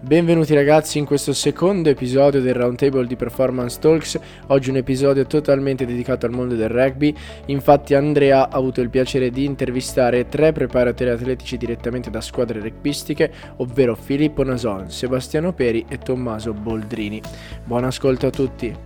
Benvenuti ragazzi in questo secondo episodio del Roundtable di Performance Talks. Oggi un episodio totalmente dedicato al mondo del rugby. Infatti Andrea ha avuto il piacere di intervistare 3 preparatori atletici direttamente da squadre rugbyistiche, ovvero Filippo Nason, Sebastiano Peri e Tommaso Boldrini. Buon ascolto a tutti.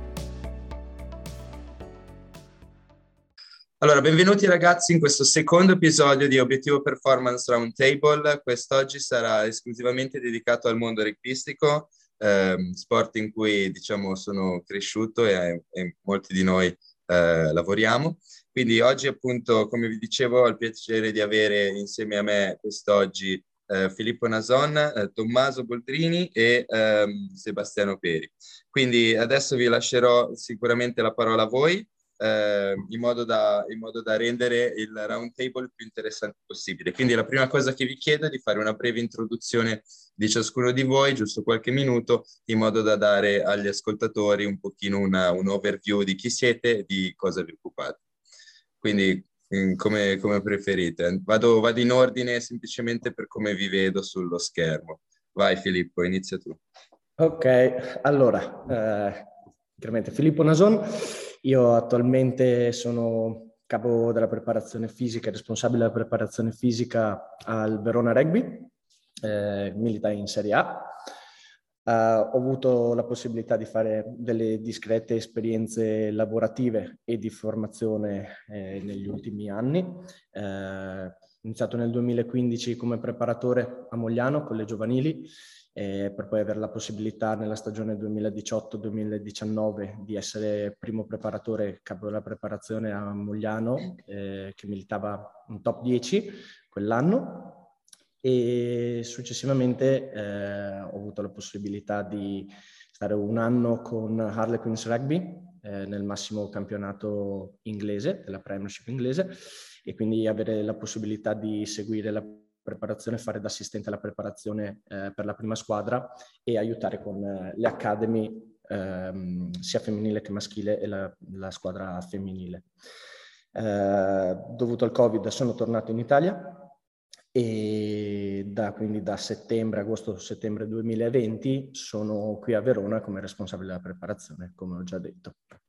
Allora, benvenuti ragazzi in questo secondo episodio di Obiettivo Performance Roundtable. Quest'oggi sarà esclusivamente dedicato al mondo rugbyistico, sport in cui diciamo sono cresciuto e molti di noi lavoriamo. Quindi oggi appunto, come vi dicevo, ho il piacere di avere insieme a me quest'oggi Filippo Nason, Tommaso Boldrini e Sebastiano Peri. Quindi adesso vi lascerò sicuramente la parola a voi in modo da rendere il round table più interessante possibile. Quindi la prima cosa che vi chiedo è di fare una breve introduzione di ciascuno di voi, giusto qualche minuto, in modo da dare agli ascoltatori un pochino un overview di chi siete e di cosa vi occupate. Quindi come preferite. Vado in ordine semplicemente per come vi vedo sullo schermo. Vai Filippo, inizia tu. Ok, allora, chiaramente Filippo Nason, io attualmente sono capo della preparazione fisica, responsabile della preparazione fisica al Verona Rugby, milita in Serie A. Ho avuto la possibilità di fare delle discrete esperienze lavorative e di formazione negli ultimi anni. Ho iniziato nel 2015 come preparatore a Mogliano con le giovanili, per poi avere la possibilità nella stagione 2018-2019 di essere primo preparatore, capo della preparazione a Mogliano, che militava in top 10 quell'anno, e successivamente ho avuto la possibilità di stare un anno con Harlequins Rugby nel massimo campionato inglese, della Premiership inglese, e quindi avere la possibilità di seguire la preparazione, fare da assistente alla preparazione per la prima squadra e aiutare con le academy sia femminile che maschile e la squadra femminile. Dovuto al Covid sono tornato in Italia e quindi da agosto-settembre 2020 sono qui a Verona come responsabile della preparazione, come ho già detto.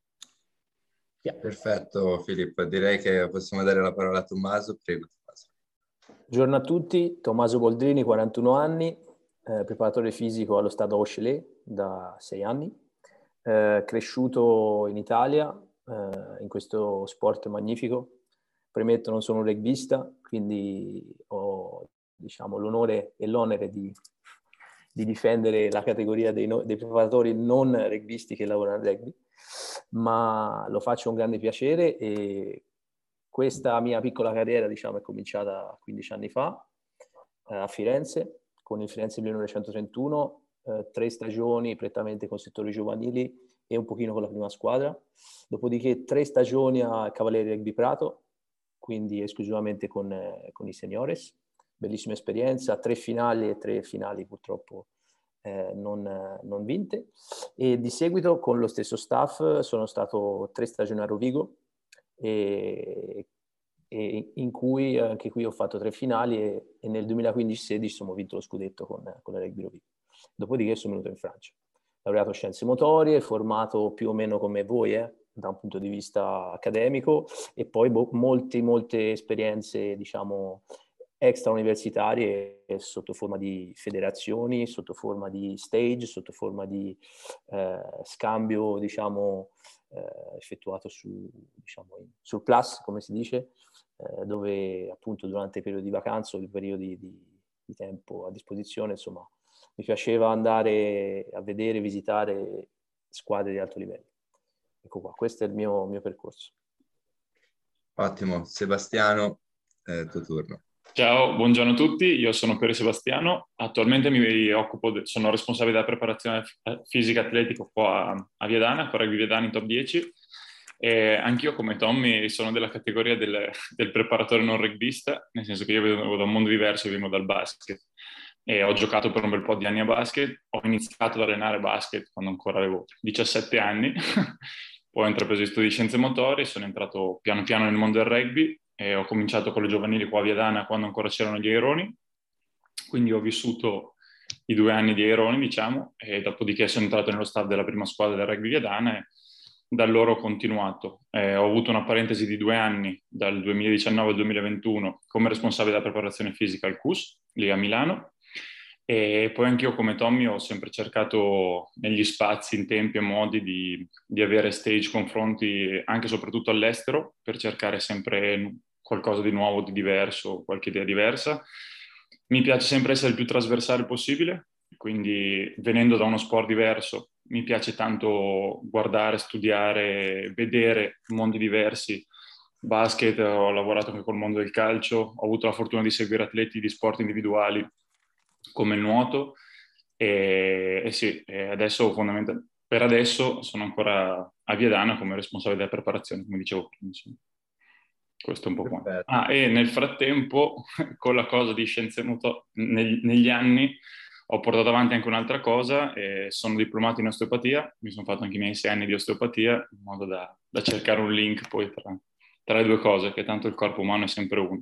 Yeah. Perfetto Filippo, direi che possiamo dare la parola a Tommaso, prego. Buongiorno a tutti, Tommaso Boldrini, 41 anni, preparatore fisico allo Stade Rochelet da 6 anni, cresciuto in Italia in questo sport magnifico. Premetto, non sono un rugbista, quindi ho l'onore e l'onere di difendere la categoria dei preparatori non rugbisti che lavorano al rugby, ma lo faccio con grande piacere e questa mia piccola carriera, è cominciata 15 anni fa a Firenze, con il Firenze 1931, 3 stagioni prettamente con settori giovanili e un pochino con la prima squadra. Dopodiché 3 stagioni a Cavalieri Rugby Prato, quindi esclusivamente con i seniores. Bellissima esperienza, 3 finali e 3 finali purtroppo non vinte. E di seguito con lo stesso staff sono stato 3 stagioni a Rovigo, e in cui anche qui ho fatto 3 finali e nel 2015-16 ho vinto lo scudetto con la Rugby Rovigo. Dopodiché sono venuto in Francia. Laureato in scienze motorie, formato più o meno come voi da un punto di vista accademico, e poi molte esperienze extra universitarie sotto forma di federazioni, sotto forma di stage, sotto forma di scambio effettuato sul plus, come si dice, dove appunto durante i periodi di vacanza o i periodi di tempo a disposizione, insomma, mi piaceva andare a vedere, visitare squadre di alto livello. Ecco qua, questo è il mio percorso. Ottimo, Sebastiano, tuo turno. Ciao, buongiorno a tutti, io sono Peri Sebastiano, attualmente sono responsabile della preparazione fisica atletica qua a Viadana, con Rugby Viadana in top 10, e anch'io come Tommy sono della categoria del preparatore non rugbista, nel senso che io vengo da un mondo diverso, vengo dal basket e ho giocato per un bel po' di anni a basket. Ho iniziato ad allenare basket quando ancora avevo 17 anni, poi ho intrapreso gli studi di scienze motorie, sono entrato piano piano nel mondo del rugby e ho cominciato con le giovanili qua a Viadana quando ancora c'erano gli aironi, quindi ho vissuto i 2 anni di Aironi, diciamo, e dopodiché sono entrato nello staff della prima squadra del rugby Viadana e da allora ho continuato. Ho avuto una parentesi di 2 anni, dal 2019 al 2021, come responsabile della preparazione fisica al CUS, lì a Milano, e poi anch'io come Tommy ho sempre cercato negli spazi, in tempi e modi di avere stage confronti anche e soprattutto all'estero, per cercare sempre qualcosa di nuovo, di diverso, qualche idea diversa. Mi piace sempre essere il più trasversale possibile, quindi venendo da uno sport diverso mi piace tanto guardare, studiare, vedere mondi diversi. Basket, ho lavorato anche col mondo del calcio, ho avuto la fortuna di seguire atleti di sport individuali come il nuoto e sì, adesso per adesso sono ancora a Viadana come responsabile della preparazione, come dicevo prima. Insomma. Questo è un po' qua. E nel frattempo, con la cosa di scienze motorie, negli anni ho portato avanti anche un'altra cosa, sono diplomato in osteopatia, mi sono fatto anche i miei 6 anni di osteopatia, in modo da cercare un link poi tra le due cose, che tanto il corpo umano è sempre uno.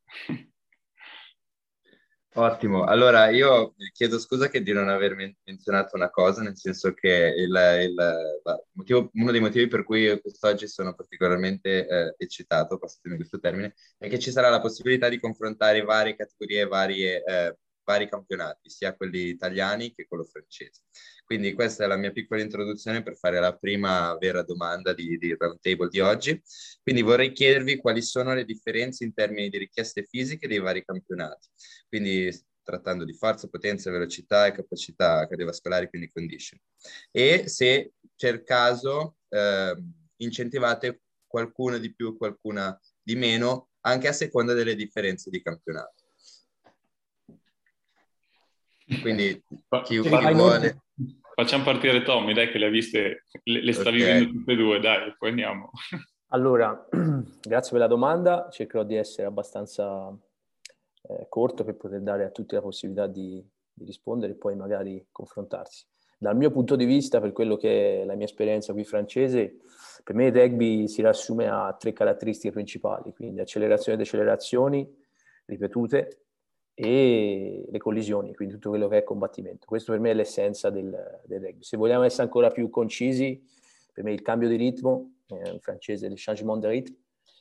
Ottimo, allora io chiedo scusa che di non aver menzionato una cosa, nel senso che uno dei motivi per cui io quest'oggi sono particolarmente eccitato, passatemi questo termine, è che ci sarà la possibilità di confrontare varie categorie, vari campionati, sia quelli italiani che quello francese. Quindi questa è la mia piccola introduzione per fare la prima vera domanda di Roundtable di oggi. Quindi vorrei chiedervi quali sono le differenze in termini di richieste fisiche dei vari campionati. Quindi trattando di forza, potenza, velocità e capacità cardiovascolari, quindi condition. E se c'è il caso, incentivate qualcuno di più, qualcuna di meno, anche a seconda delle differenze di campionato. Quindi chi vuole... Facciamo partire Tommy, dai, che le ha viste, le sta vivendo tutte e due, dai, poi andiamo. Allora, grazie per la domanda, cercherò di essere abbastanza corto per poter dare a tutti la possibilità di rispondere e poi magari confrontarsi. Dal mio punto di vista, per quello che è la mia esperienza qui francese, per me il rugby si riassume a 3 caratteristiche principali, quindi accelerazioni e decelerazioni ripetute e le collisioni, quindi tutto quello che è combattimento. Questo per me è l'essenza del rugby. Se vogliamo essere ancora più concisi, per me il cambio di ritmo, in francese le changement de rythme,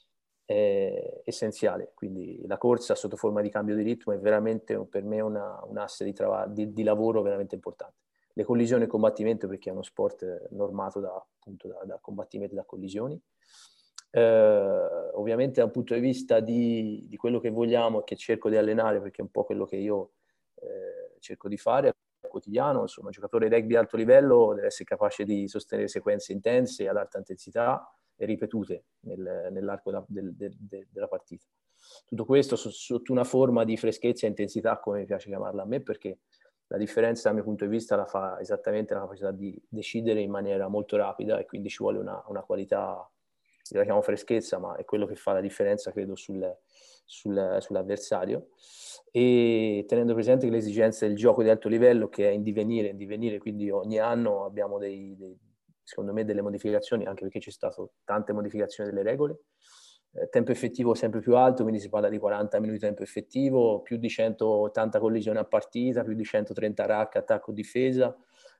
è essenziale, quindi la corsa sotto forma di cambio di ritmo è veramente per me un asse di lavoro veramente importante. Le collisioni e il combattimento perché è uno sport normato da combattimenti e da collisioni. Ovviamente da un punto di vista di quello che vogliamo e che cerco di allenare, perché è un po' quello che io cerco di fare al quotidiano, insomma, un giocatore di rugby di alto livello deve essere capace di sostenere sequenze intense ad alta intensità e ripetute nell'arco della partita. Tutto questo sotto una forma di freschezza e intensità, come mi piace chiamarla a me, perché la differenza dal mio punto di vista la fa esattamente la capacità di decidere in maniera molto rapida e quindi ci vuole una qualità, la chiamo freschezza, ma è quello che fa la differenza, credo, sull'avversario. E tenendo presente che le esigenze del gioco di alto livello, che è in divenire, quindi ogni anno abbiamo secondo me delle modificazioni, anche perché c'è stato tante modificazioni delle regole. Tempo effettivo sempre più alto, quindi si parla di 40 minuti di tempo effettivo, più di 180 collisioni a partita, più di 130 rack, attacco-difesa.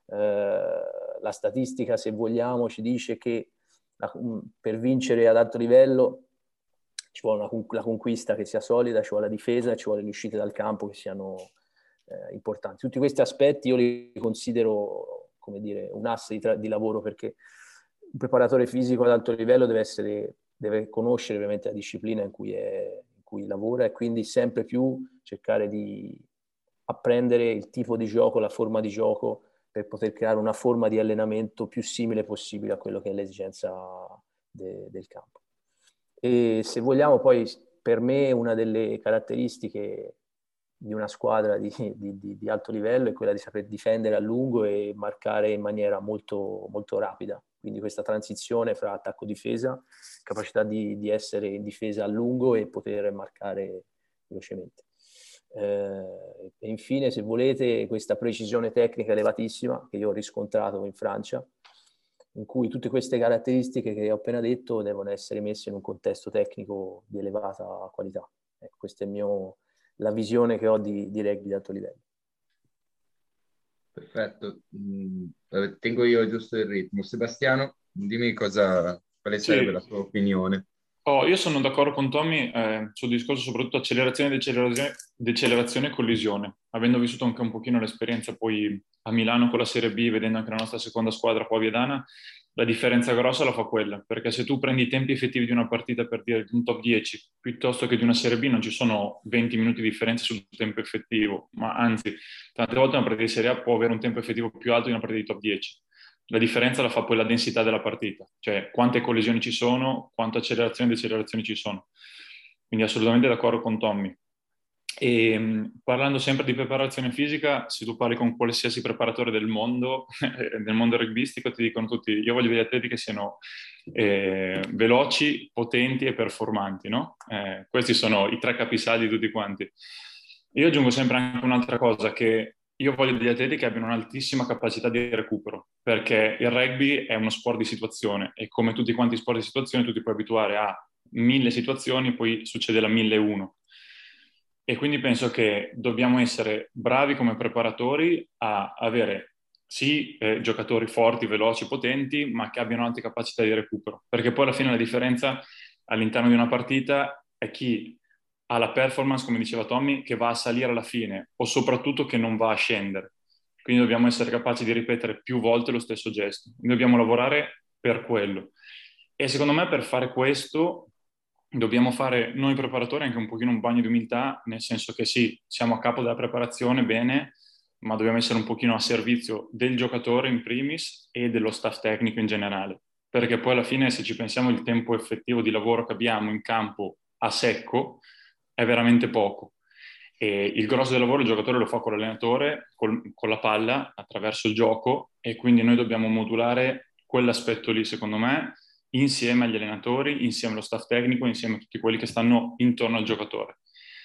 La statistica, se vogliamo, ci dice che per vincere ad alto livello ci vuole la conquista che sia solida, ci vuole la difesa, ci vuole le uscite dal campo che siano importanti. Tutti questi aspetti io li considero, come dire, un asse di lavoro, perché un preparatore fisico ad alto livello deve conoscere ovviamente la disciplina in cui lavora e quindi sempre più cercare di apprendere il tipo di gioco, la forma di gioco, per poter creare una forma di allenamento più simile possibile a quello che è l'esigenza del campo. E se vogliamo poi, per me, una delle caratteristiche di una squadra di alto livello è quella di saper difendere a lungo e marcare in maniera molto, molto rapida. Quindi questa transizione fra attacco e difesa, capacità di essere in difesa a lungo e poter marcare velocemente. E infine, se volete, questa precisione tecnica elevatissima che io ho riscontrato in Francia, in cui tutte queste caratteristiche che ho appena detto devono essere messe in un contesto tecnico di elevata qualità. Questa è la visione che ho di rugby di alto livello. Perfetto. Tengo io giusto il ritmo. Sebastiano, dimmi quale sarebbe Sì. la tua opinione. Io sono d'accordo con Tommy sul discorso soprattutto decelerazione e collisione. Avendo vissuto anche un pochino l'esperienza poi a Milano con la Serie B, vedendo anche la nostra seconda squadra qua a Viadana, la differenza grossa la fa quella, perché se tu prendi i tempi effettivi di una partita per dire di un top 10 piuttosto che di una Serie B non ci sono 20 minuti di differenza sul tempo effettivo, ma anzi tante volte una partita di Serie A può avere un tempo effettivo più alto di una partita di top 10. La differenza la fa poi la densità della partita, cioè quante collisioni ci sono, quante accelerazioni e decelerazioni ci sono. Quindi assolutamente d'accordo con Tommy. E parlando sempre di preparazione fisica, se tu parli con qualsiasi preparatore del mondo rugbyistico, ti dicono tutti: io voglio degli atleti che siano veloci, potenti e performanti, no? Questi sono i tre capisaldi di tutti quanti. Io aggiungo sempre anche un'altra cosa, che io voglio degli atleti che abbiano un'altissima capacità di recupero, perché il rugby è uno sport di situazione e come tutti quanti i sport di situazione tu ti puoi abituare a 1000 situazioni, poi succede la 1001. E quindi penso che dobbiamo essere bravi come preparatori a avere sì giocatori forti, veloci, potenti, ma che abbiano alte capacità di recupero, perché poi alla fine la differenza all'interno di una partita è chi ha la performance, come diceva Tommy, che va a salire alla fine o soprattutto che non va a scendere. Quindi dobbiamo essere capaci di ripetere più volte lo stesso gesto. Dobbiamo lavorare per quello. E secondo me per fare questo dobbiamo fare noi preparatori anche un pochino un bagno di umiltà, nel senso che sì, siamo a capo della preparazione, bene, ma dobbiamo essere un pochino a servizio del giocatore in primis e dello staff tecnico in generale. Perché poi alla fine, se ci pensiamo, il tempo effettivo di lavoro che abbiamo in campo a secco è veramente poco. E il grosso del lavoro il giocatore lo fa con l'allenatore, con la palla, attraverso il gioco, e quindi noi dobbiamo modulare quell'aspetto lì, secondo me, insieme agli allenatori, insieme allo staff tecnico, insieme a tutti quelli che stanno intorno al giocatore.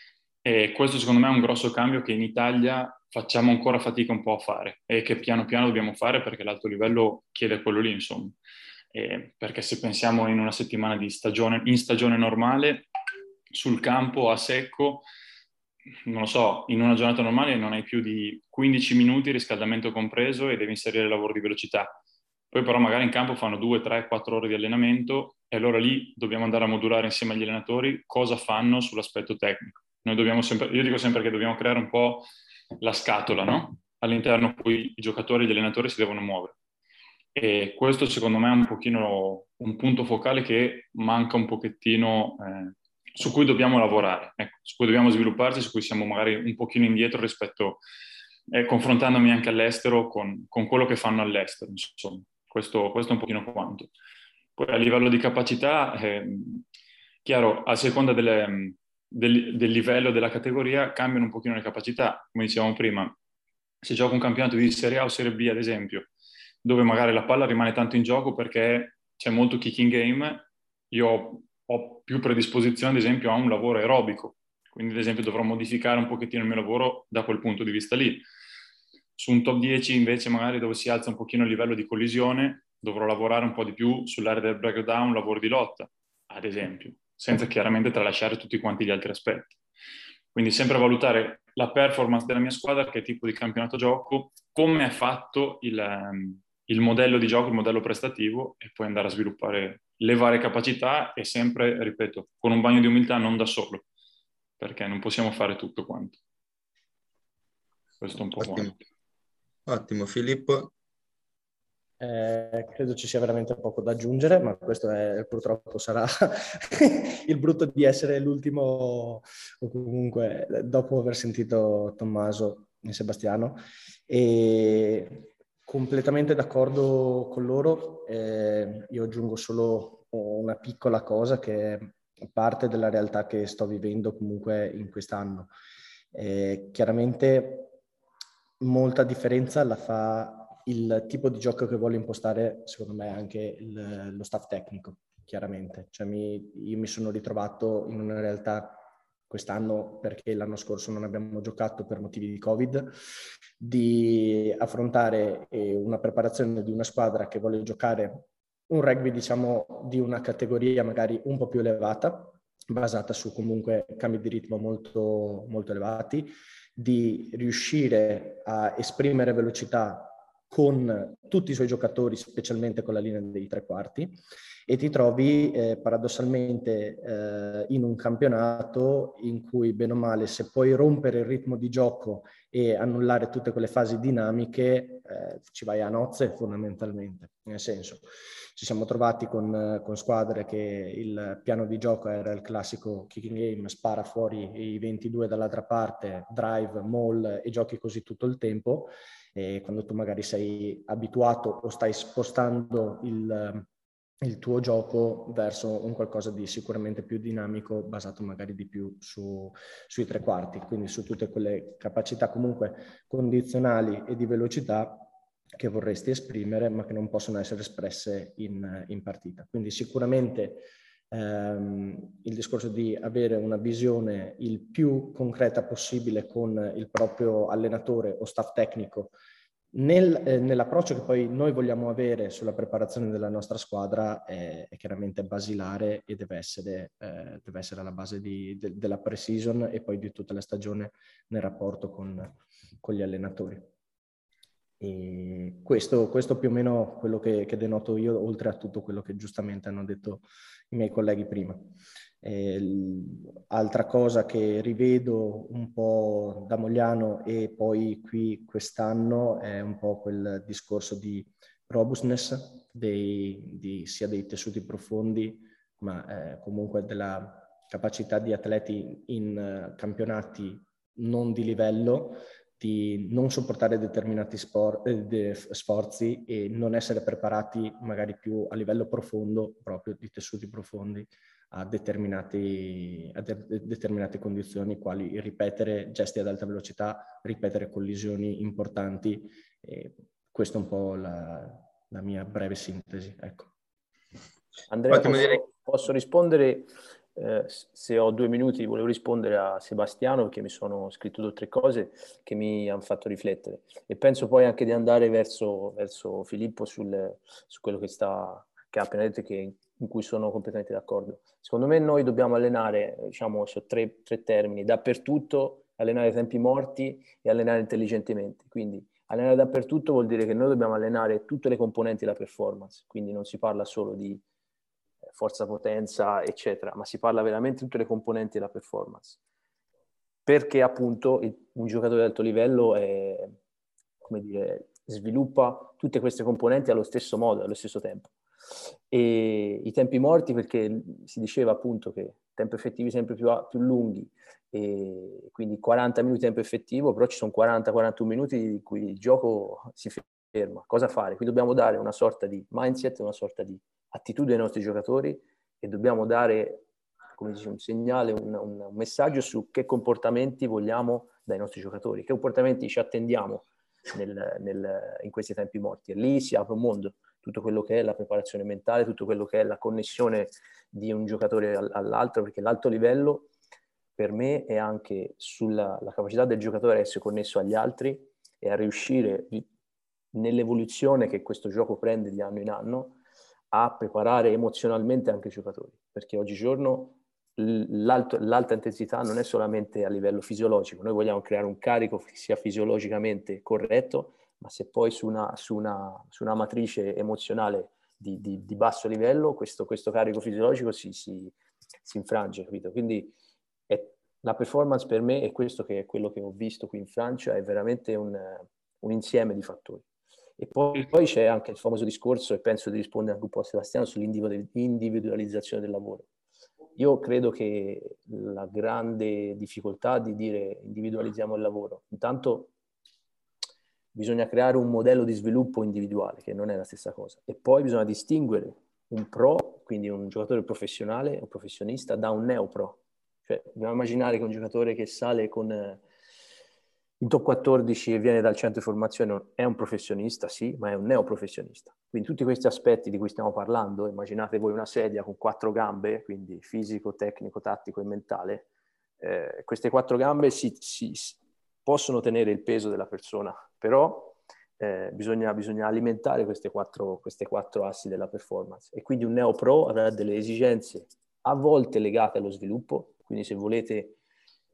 E questo secondo me è un grosso cambio che in Italia facciamo ancora fatica un po' a fare e che piano piano dobbiamo fare perché l'alto livello chiede quello lì, insomma. Perché se pensiamo in una settimana di stagione, in stagione normale, sul campo a secco, non lo so, in una giornata normale non hai più di 15 minuti, riscaldamento compreso, e devi inserire lavoro di velocità. Poi però magari in campo fanno 2, 3, 4 ore di allenamento e allora lì dobbiamo andare a modulare insieme agli allenatori cosa fanno sull'aspetto tecnico. Noi dobbiamo sempre, io dico sempre che dobbiamo creare un po' la scatola, no? All'interno poi i giocatori e gli allenatori si devono muovere. E questo secondo me è un pochino un punto focale che manca un pochettino, su cui dobbiamo lavorare, ecco, su cui dobbiamo svilupparci, su cui siamo magari un pochino indietro rispetto, confrontandomi anche all'estero con quello che fanno all'estero, insomma. Questo è un pochino quanto. Poi a livello di capacità, chiaro, a seconda del livello della categoria cambiano un pochino le capacità, come dicevamo prima. Se gioco un campionato di Serie A o Serie B, ad esempio, dove magari la palla rimane tanto in gioco perché c'è molto kicking game, io ho più predisposizione, ad esempio, a un lavoro aerobico. Quindi, ad esempio, dovrò modificare un pochettino il mio lavoro da quel punto di vista lì. Su un top 10, invece, magari dove si alza un pochino il livello di collisione, dovrò lavorare un po' di più sull'area del breakdown, lavoro di lotta, ad esempio, senza chiaramente tralasciare tutti quanti gli altri aspetti. Quindi sempre valutare la performance della mia squadra, che tipo di campionato gioco, come è fatto il modello di gioco, il modello prestativo, e poi andare a sviluppare le varie capacità e sempre, ripeto, con un bagno di umiltà, non da solo, perché non possiamo fare tutto quanto. Questo è un po' quanto. Ottimo, Filippo. Credo ci sia veramente poco da aggiungere, ma questo purtroppo sarà il brutto di essere l'ultimo, o comunque dopo aver sentito Tommaso e Sebastiano. E completamente d'accordo con loro. Io aggiungo solo una piccola cosa che è parte della realtà che sto vivendo comunque in quest'anno. Chiaramente molta differenza la fa il tipo di gioco che vuole impostare, secondo me, anche lo staff tecnico, chiaramente. Cioè io mi sono ritrovato in una realtà quest'anno, perché l'anno scorso non abbiamo giocato per motivi di Covid, di affrontare una preparazione di una squadra che vuole giocare un rugby, diciamo, di una categoria magari un po' più elevata, basata su comunque cambi di ritmo molto, molto elevati, di riuscire a esprimere velocità con tutti i suoi giocatori, specialmente con la linea dei tre quarti, e ti trovi paradossalmente in un campionato in cui, bene o male, se puoi rompere il ritmo di gioco e annullare tutte quelle fasi dinamiche, ci vai a nozze fondamentalmente. Nel senso, ci siamo trovati con squadre che il piano di gioco era il classico kicking game, spara fuori i 22 dall'altra parte, drive, maul e giochi così tutto il tempo. E quando tu magari sei abituato o stai spostando il tuo gioco verso un qualcosa di sicuramente più dinamico, basato magari di più sui tre quarti, quindi su tutte quelle capacità comunque condizionali e di velocità che vorresti esprimere, ma che non possono essere espresse in partita. Quindi sicuramente il discorso di avere una visione il più concreta possibile con il proprio allenatore o staff tecnico nell'approccio che poi noi vogliamo avere sulla preparazione della nostra squadra è chiaramente basilare e deve essere alla base della pre-season e poi di tutta la stagione nel rapporto con gli allenatori. E questo più o meno quello che denoto io, oltre a tutto quello che giustamente hanno detto i miei colleghi prima. Altra cosa che rivedo un po' da Mogliano e poi qui quest'anno è un po' quel discorso di robustness sia dei tessuti profondi, ma comunque della capacità di atleti in campionati non di livello di non sopportare determinati sforzi e non essere preparati magari più a livello profondo, proprio di tessuti profondi, a determinate condizioni, quali ripetere gesti ad alta velocità, ripetere collisioni importanti. E questo è un po' la mia breve sintesi. Ecco. Andrea, posso rispondere? Se ho 2 minuti, volevo rispondere a Sebastiano, perché mi sono scritto 2 o 3 cose che mi hanno fatto riflettere, e penso poi anche di andare verso Filippo su quello che ha appena detto, in cui sono completamente d'accordo. Secondo me noi dobbiamo allenare, diciamo, su tre termini: dappertutto, allenare ai tempi morti e allenare intelligentemente. Quindi allenare dappertutto vuol dire che noi dobbiamo allenare tutte le componenti della performance, quindi non si parla solo di forza, potenza, eccetera, ma si parla veramente di tutte le componenti della performance. Perché appunto un giocatore di alto livello sviluppa tutte queste componenti allo stesso modo, allo stesso tempo. E i tempi morti, perché si diceva appunto che tempi effettivi sempre più lunghi, e quindi 40 minuti di tempo effettivo, però ci sono 40-41 minuti in cui il gioco si ferma. Cosa fare? Qui dobbiamo dare una sorta di mindset, una sorta di attitudine ai nostri giocatori, e dobbiamo dare, come dice, un segnale, un messaggio su che comportamenti vogliamo dai nostri giocatori, che comportamenti ci attendiamo in questi tempi morti. E lì si apre un mondo, tutto quello che è la preparazione mentale, tutto quello che è la connessione di un giocatore all'altro, perché l'alto livello per me è anche sulla capacità del giocatore a essere connesso agli altri e a riuscire nell'evoluzione che questo gioco prende di anno in anno a preparare emozionalmente anche i giocatori, perché oggigiorno l'alta intensità non è solamente a livello fisiologico. Noi vogliamo creare un carico che sia fisiologicamente corretto, ma se poi su una matrice emozionale di basso livello questo carico fisiologico si infrange, capito? Quindi la performance per me, e questo che è quello che ho visto qui in Francia, è veramente un insieme di fattori. E poi c'è anche il famoso discorso, e penso di rispondere anche un po' a Sebastiano, sull'individualizzazione del lavoro. Io credo che la grande difficoltà di dire individualizziamo il lavoro, intanto bisogna creare un modello di sviluppo individuale, che non è la stessa cosa, e poi bisogna distinguere un pro, quindi un giocatore professionale, un professionista, da un neopro. Cioè, dobbiamo immaginare che un giocatore che sale in top 14 e viene dal centro di formazione è un professionista, sì, ma è un neoprofessionista. Quindi tutti questi aspetti di cui stiamo parlando, immaginate voi una sedia con 4 gambe, quindi fisico, tecnico, tattico e mentale, queste 4 gambe si possono tenere il peso della persona, però bisogna alimentare queste quattro assi della performance. E quindi un neopro avrà delle esigenze a volte legate allo sviluppo, quindi se volete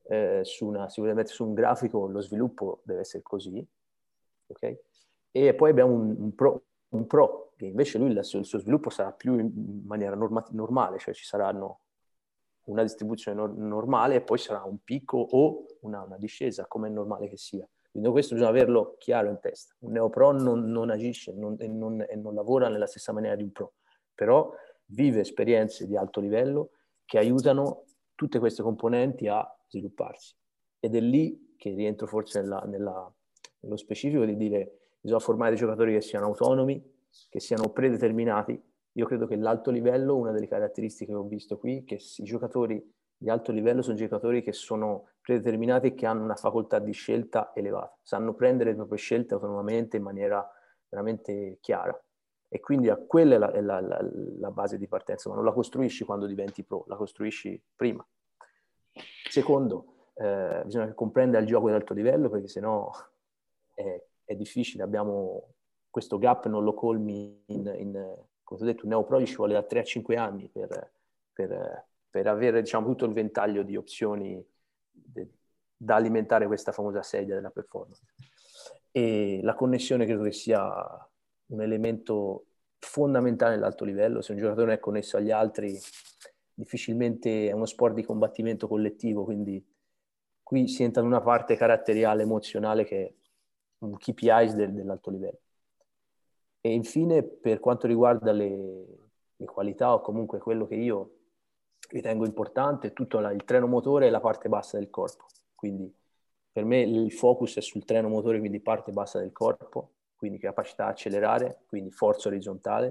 si vuole mettere su un grafico, lo sviluppo deve essere così, ok? E poi abbiamo un pro, che invece lui il suo sviluppo sarà più in maniera normale, cioè ci saranno una distribuzione normale e poi sarà un picco o una discesa, come è normale che sia. Quindi questo bisogna averlo chiaro in testa. Un neopro non agisce e non lavora nella stessa maniera di un pro, però vive esperienze di alto livello che aiutano tutte queste componenti a svilupparsi. Ed è lì che rientro forse nello specifico di dire bisogna formare dei giocatori che siano autonomi, che siano predeterminati. Io credo che l'alto livello, una delle caratteristiche che ho visto qui, che i giocatori di alto livello sono giocatori che sono predeterminati e che hanno una facoltà di scelta elevata, sanno prendere le proprie scelte autonomamente in maniera veramente chiara. E quindi quella è la base di partenza, ma non la costruisci quando diventi pro, la costruisci prima. Secondo, bisogna comprendere il gioco di alto livello, perché sennò è difficile. Abbiamo questo gap, non lo colmi come ho detto, un neopro ci vuole da 3 a 5 anni per avere, diciamo, tutto il ventaglio di opzioni da alimentare questa famosa sedia della performance. E la connessione credo che sia un elemento fondamentale nell'alto livello. Se un giocatore non è connesso agli altri, difficilmente è uno sport di combattimento collettivo, quindi qui si entra in una parte caratteriale, emozionale, che è un KPI dell'alto livello. E infine, per quanto riguarda le qualità, o comunque quello che io ritengo importante, è tutto il treno motore e la parte bassa del corpo. Quindi per me il focus è sul treno motore, quindi parte bassa del corpo, quindi capacità di accelerare, quindi forza orizzontale,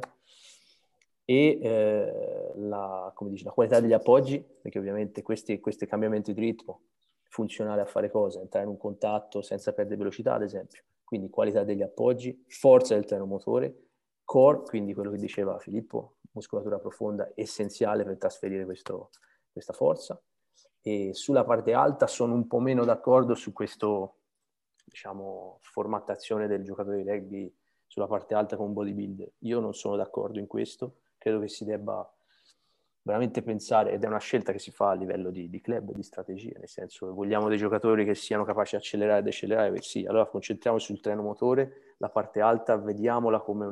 e la qualità degli appoggi, perché ovviamente questi cambiamenti di ritmo funzionali a fare cosa? Entrare in un contatto senza perdere velocità, ad esempio. Quindi qualità degli appoggi, forza del treno motore, core, quindi quello che diceva Filippo, muscolatura profonda, essenziale per trasferire questa forza. E sulla parte alta sono un po' meno d'accordo su questo, diciamo, formattazione del giocatore di rugby sulla parte alta con un bodybuilder. Io non sono d'accordo in questo, credo che si debba veramente pensare, ed è una scelta che si fa a livello di club, di strategia, nel senso, vogliamo dei giocatori che siano capaci di accelerare e decelerare, sì, allora concentriamoci sul treno motore, la parte alta vediamola come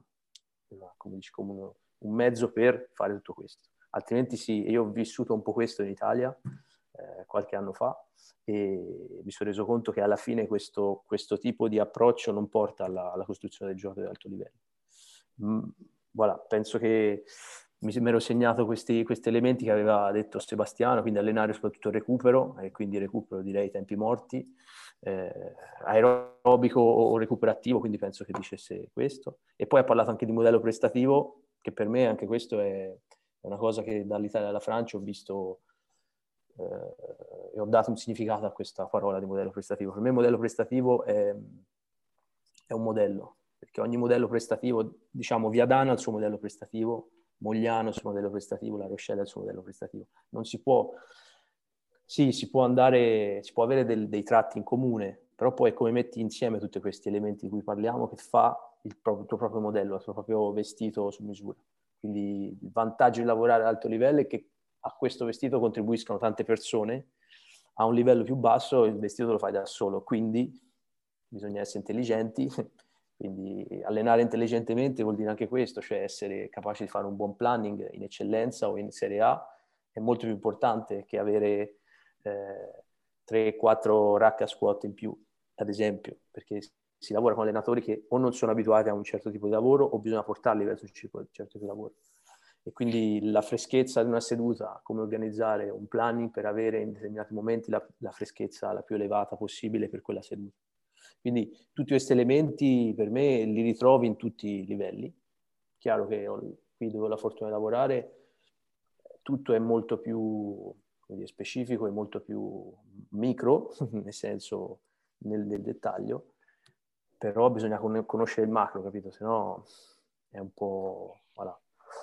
come un mezzo per fare tutto questo. Altrimenti sì, io ho vissuto un po' questo in Italia qualche anno fa e mi sono reso conto che alla fine questo tipo di approccio non porta alla costruzione del gioco di alto livello. Voilà, penso che mi ero segnato questi elementi che aveva detto Sebastiano, quindi allenare soprattutto il recupero, e quindi recupero direi tempi morti, aerobico o recuperativo, quindi penso che dicesse questo. E poi ha parlato anche di modello prestativo, che per me anche questo è una cosa che dall'Italia alla Francia ho visto e ho dato un significato a questa parola di modello prestativo. Per me il modello prestativo è un modello, perché ogni modello prestativo, diciamo, Viadana ha il suo modello prestativo, Mogliano il suo modello prestativo, La Rochelle il suo modello prestativo. Non si può, sì, si può avere dei tratti in comune, però poi è come metti insieme tutti questi elementi di cui parliamo che fa il tuo proprio modello, il tuo proprio vestito su misura. Quindi il vantaggio di lavorare ad alto livello è che a questo vestito contribuiscono tante persone, a un livello più basso il vestito lo fai da solo, quindi bisogna essere intelligenti. Quindi allenare intelligentemente vuol dire anche questo, cioè essere capaci di fare un buon planning in eccellenza o in Serie A è molto più importante che avere 3-4 rack a squat in più, ad esempio, perché si lavora con allenatori che o non sono abituati a un certo tipo di lavoro o bisogna portarli verso un certo tipo di lavoro. E quindi la freschezza di una seduta, come organizzare un planning per avere in determinati momenti la freschezza la più elevata possibile per quella seduta. Quindi tutti questi elementi per me li ritrovi in tutti i livelli. Chiaro che qui dove ho la fortuna di lavorare tutto è molto più specifico e molto più micro, nel senso nel dettaglio, però bisogna conoscere il macro, capito? Se no è un po'... Voilà.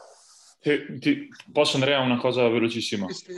Posso andare a una cosa velocissima? Sì.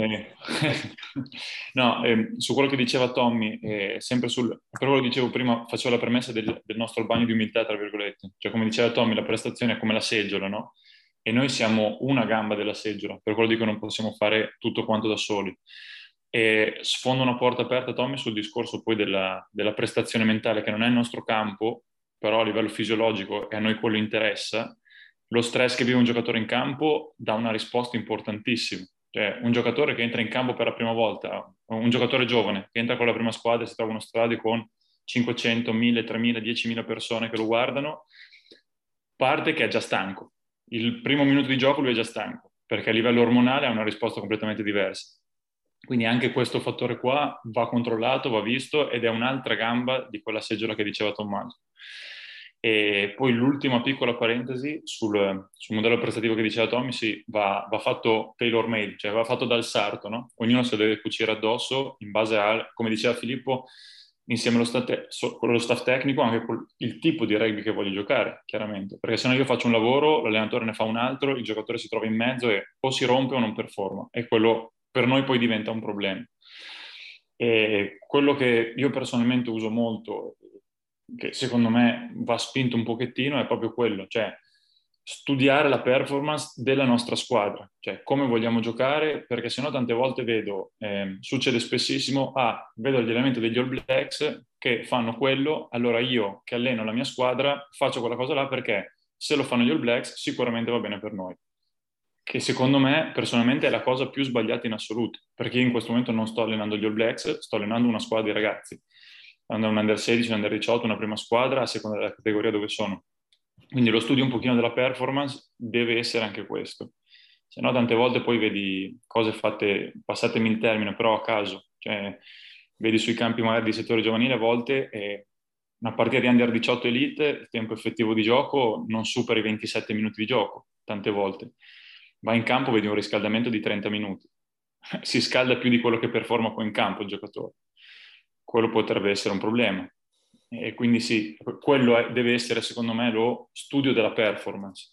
No, su quello che diceva Tommy, sempre per quello che dicevo prima, facevo la premessa del nostro bagno di umiltà, tra virgolette. Cioè, come diceva Tommy, la prestazione è come la seggiola, no? E noi siamo una gamba della seggiola, per quello dico non possiamo fare tutto quanto da soli. E sfondo una porta aperta, Tommy, sul discorso poi della prestazione mentale, che non è il nostro campo, però a livello fisiologico e a noi quello interessa. Lo stress che vive un giocatore in campo dà una risposta importantissima. Cioè, un giocatore che entra in campo per la prima volta, un giocatore giovane che entra con la prima squadra e si trova uno stadio con 500, 1000, 3000, 10.000 persone che lo guardano, parte che è già stanco. Il primo minuto di gioco lui è già stanco, perché a livello ormonale ha una risposta completamente diversa. Quindi anche questo fattore qua va controllato, va visto, ed è un'altra gamba di quella seggiola che diceva Tommaso. E poi l'ultima piccola parentesi sul modello prestativo che diceva Tommy, sì, va fatto tailor-made, cioè va fatto dal sarto, no? Ognuno se lo deve cucire addosso in base a, come diceva Filippo, insieme con lo staff tecnico, anche il tipo di rugby che voglio giocare, chiaramente. Perché se no io faccio un lavoro, l'allenatore ne fa un altro, il giocatore si trova in mezzo e o si rompe o non performa. E quello per noi poi diventa un problema. E quello che io personalmente uso molto, che secondo me va spinto un pochettino, è proprio quello, cioè studiare la performance della nostra squadra, cioè come vogliamo giocare, perché sennò tante volte vedo, succede spessissimo, vedo gli allenamenti degli All Blacks che fanno quello, allora io che alleno la mia squadra faccio quella cosa là perché se lo fanno gli All Blacks sicuramente va bene per noi. Che secondo me personalmente è la cosa più sbagliata in assoluto, perché io in questo momento non sto allenando gli All Blacks, sto allenando una squadra di ragazzi, un under 16, un under 18, una prima squadra a seconda della categoria dove sono. Quindi lo studio un pochino della performance deve essere anche questo, se no tante volte poi vedi cose fatte, passatemi il termine, però a caso, cioè vedi sui campi magari di settore giovanile a volte una partita di under 18 elite, il tempo effettivo di gioco non supera i 27 minuti di gioco, tante volte. Va in campo, vedi un riscaldamento di 30 minuti. Si scalda più di quello che performa poi in campo il giocatore. Quello potrebbe essere un problema. E quindi sì, quello deve essere secondo me lo studio della performance.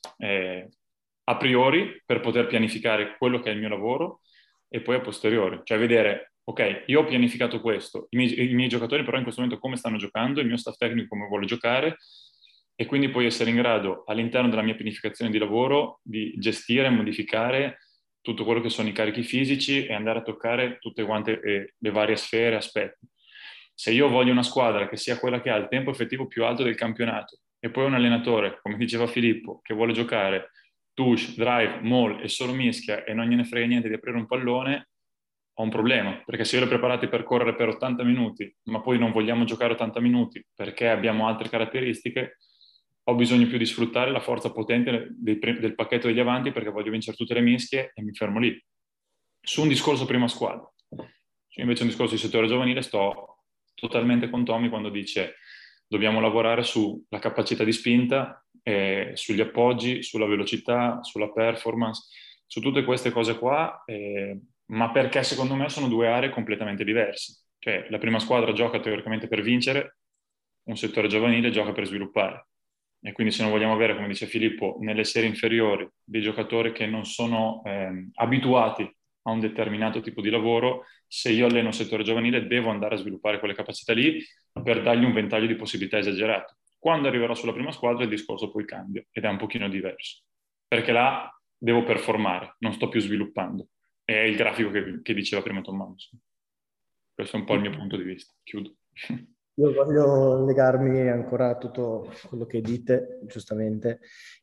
A priori, per poter pianificare quello che è il mio lavoro, e poi a posteriori. Cioè vedere, ok, io ho pianificato questo, i miei giocatori però in questo momento come stanno giocando, il mio staff tecnico come vuole giocare, e quindi poi essere in grado all'interno della mia pianificazione di lavoro di gestire e modificare tutto quello che sono i carichi fisici e andare a toccare tutte quante le varie sfere, aspetti. Se io voglio una squadra che sia quella che ha il tempo effettivo più alto del campionato e poi un allenatore, come diceva Filippo, che vuole giocare touch, drive, maul e solo mischia e non gliene frega niente di aprire un pallone, ho un problema, perché se io ero preparato per correre per 80 minuti, ma poi non vogliamo giocare 80 minuti perché abbiamo altre caratteristiche, ho bisogno più di sfruttare la forza potente del pacchetto degli avanti perché voglio vincere tutte le mischie e mi fermo lì. Su un discorso prima squadra. Invece un discorso di settore giovanile sto totalmente con Tommy quando dice dobbiamo lavorare sulla capacità di spinta, sugli appoggi, sulla velocità, sulla performance, su tutte queste cose qua, ma perché secondo me sono due aree completamente diverse. Cioè la prima squadra gioca teoricamente per vincere, un settore giovanile gioca per sviluppare. E quindi se non vogliamo avere, come dice Filippo, nelle serie inferiori dei giocatori che non sono abituati a un determinato tipo di lavoro, se io alleno un settore giovanile devo andare a sviluppare quelle capacità lì per dargli un ventaglio di possibilità esagerato. Quando arriverò sulla prima squadra il discorso poi cambia ed è un pochino diverso, perché là devo performare, non sto più sviluppando. È il grafico che diceva prima Tommaso. Questo è un po' il mio punto di vista. Chiudo. Io voglio legarmi ancora a tutto quello che dite, giustamente,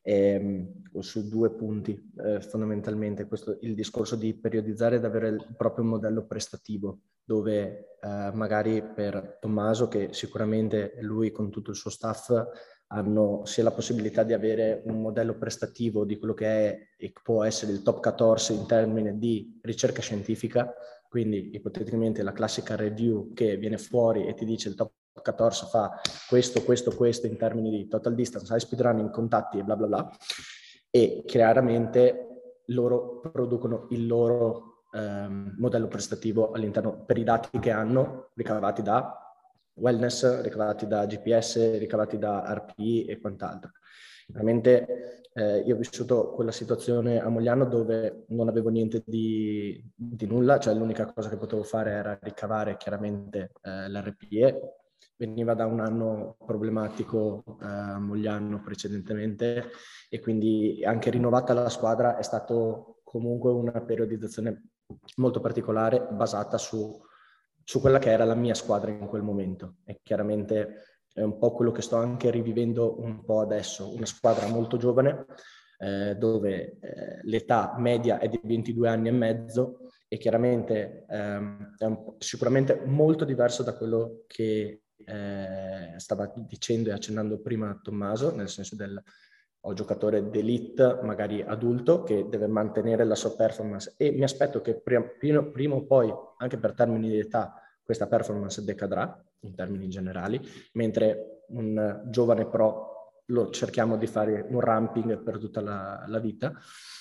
su due punti, fondamentalmente. Il discorso di periodizzare ed avere il proprio modello prestativo, dove magari per Tommaso, che sicuramente lui con tutto il suo staff hanno sia la possibilità di avere un modello prestativo di quello che è e può essere il top 14 in termini di ricerca scientifica, quindi ipoteticamente la classica review che viene fuori e ti dice il top 14 fa questo in termini di total distance, high speed running, contatti e bla bla bla, e chiaramente loro producono il loro modello prestativo all'interno per i dati che hanno ricavati da wellness, ricavati da GPS, ricavati da RPI e quant'altro. Veramente io ho vissuto quella situazione a Mogliano dove non avevo niente di nulla, cioè l'unica cosa che potevo fare era ricavare chiaramente l'RPE. Veniva da un anno problematico a Mogliano precedentemente e quindi anche rinnovata la squadra è stato comunque una periodizzazione molto particolare, basata su quella che era la mia squadra in quel momento. E chiaramente è un po' quello che sto anche rivivendo un po' adesso, una squadra molto giovane, dove l'età media è di 22 anni e mezzo, e chiaramente è sicuramente molto diverso da quello che stava dicendo e accennando prima Tommaso, nel senso ho giocatore d'elite, magari adulto, che deve mantenere la sua performance, e mi aspetto che prima o poi, anche per termini di età, questa performance decadrà in termini generali, mentre un giovane pro lo cerchiamo di fare un ramping per tutta la vita,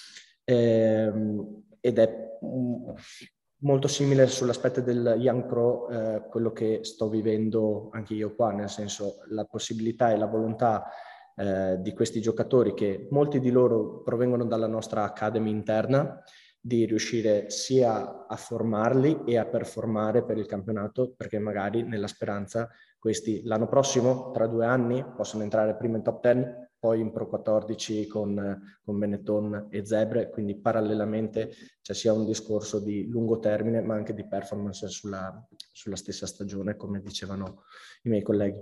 ed è molto simile sull'aspetto del Young Pro, quello che sto vivendo anche io qua, nel senso la possibilità e la volontà di questi giocatori, che molti di loro provengono dalla nostra academy interna, di riuscire sia a formarli e a performare per il campionato, perché magari nella speranza questi l'anno prossimo, tra 2 anni, possono entrare prima in top 10, poi in Pro 14 con Benetton e Zebre, quindi parallelamente c'è sia un discorso di lungo termine ma anche di performance sulla stessa stagione, come dicevano i miei colleghi.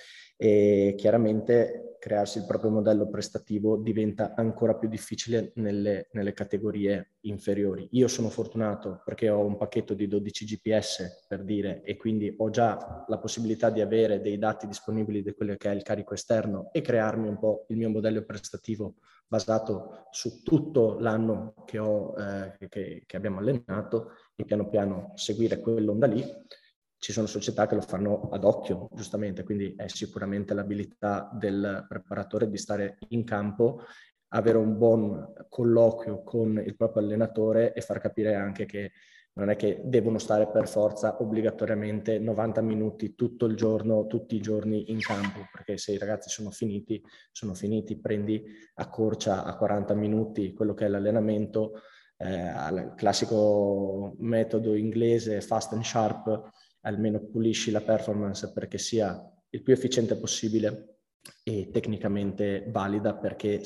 E chiaramente crearsi il proprio modello prestativo diventa ancora più difficile nelle categorie inferiori. Io sono fortunato perché ho un pacchetto di 12 GPS, per dire, e quindi ho già la possibilità di avere dei dati disponibili di quello che è il carico esterno e crearmi un po' il mio modello prestativo basato su tutto l'anno che abbiamo allenato, e piano piano seguire quell'onda lì. Ci sono società che lo fanno ad occhio, giustamente, quindi è sicuramente l'abilità del preparatore di stare in campo, avere un buon colloquio con il proprio allenatore e far capire anche che non è che devono stare per forza obbligatoriamente 90 minuti tutto il giorno, tutti i giorni in campo, perché se i ragazzi sono finiti, prendi, accorcia a 40 minuti quello che è l'allenamento, al classico metodo inglese fast and sharp, almeno pulisci la performance perché sia il più efficiente possibile e tecnicamente valida, perché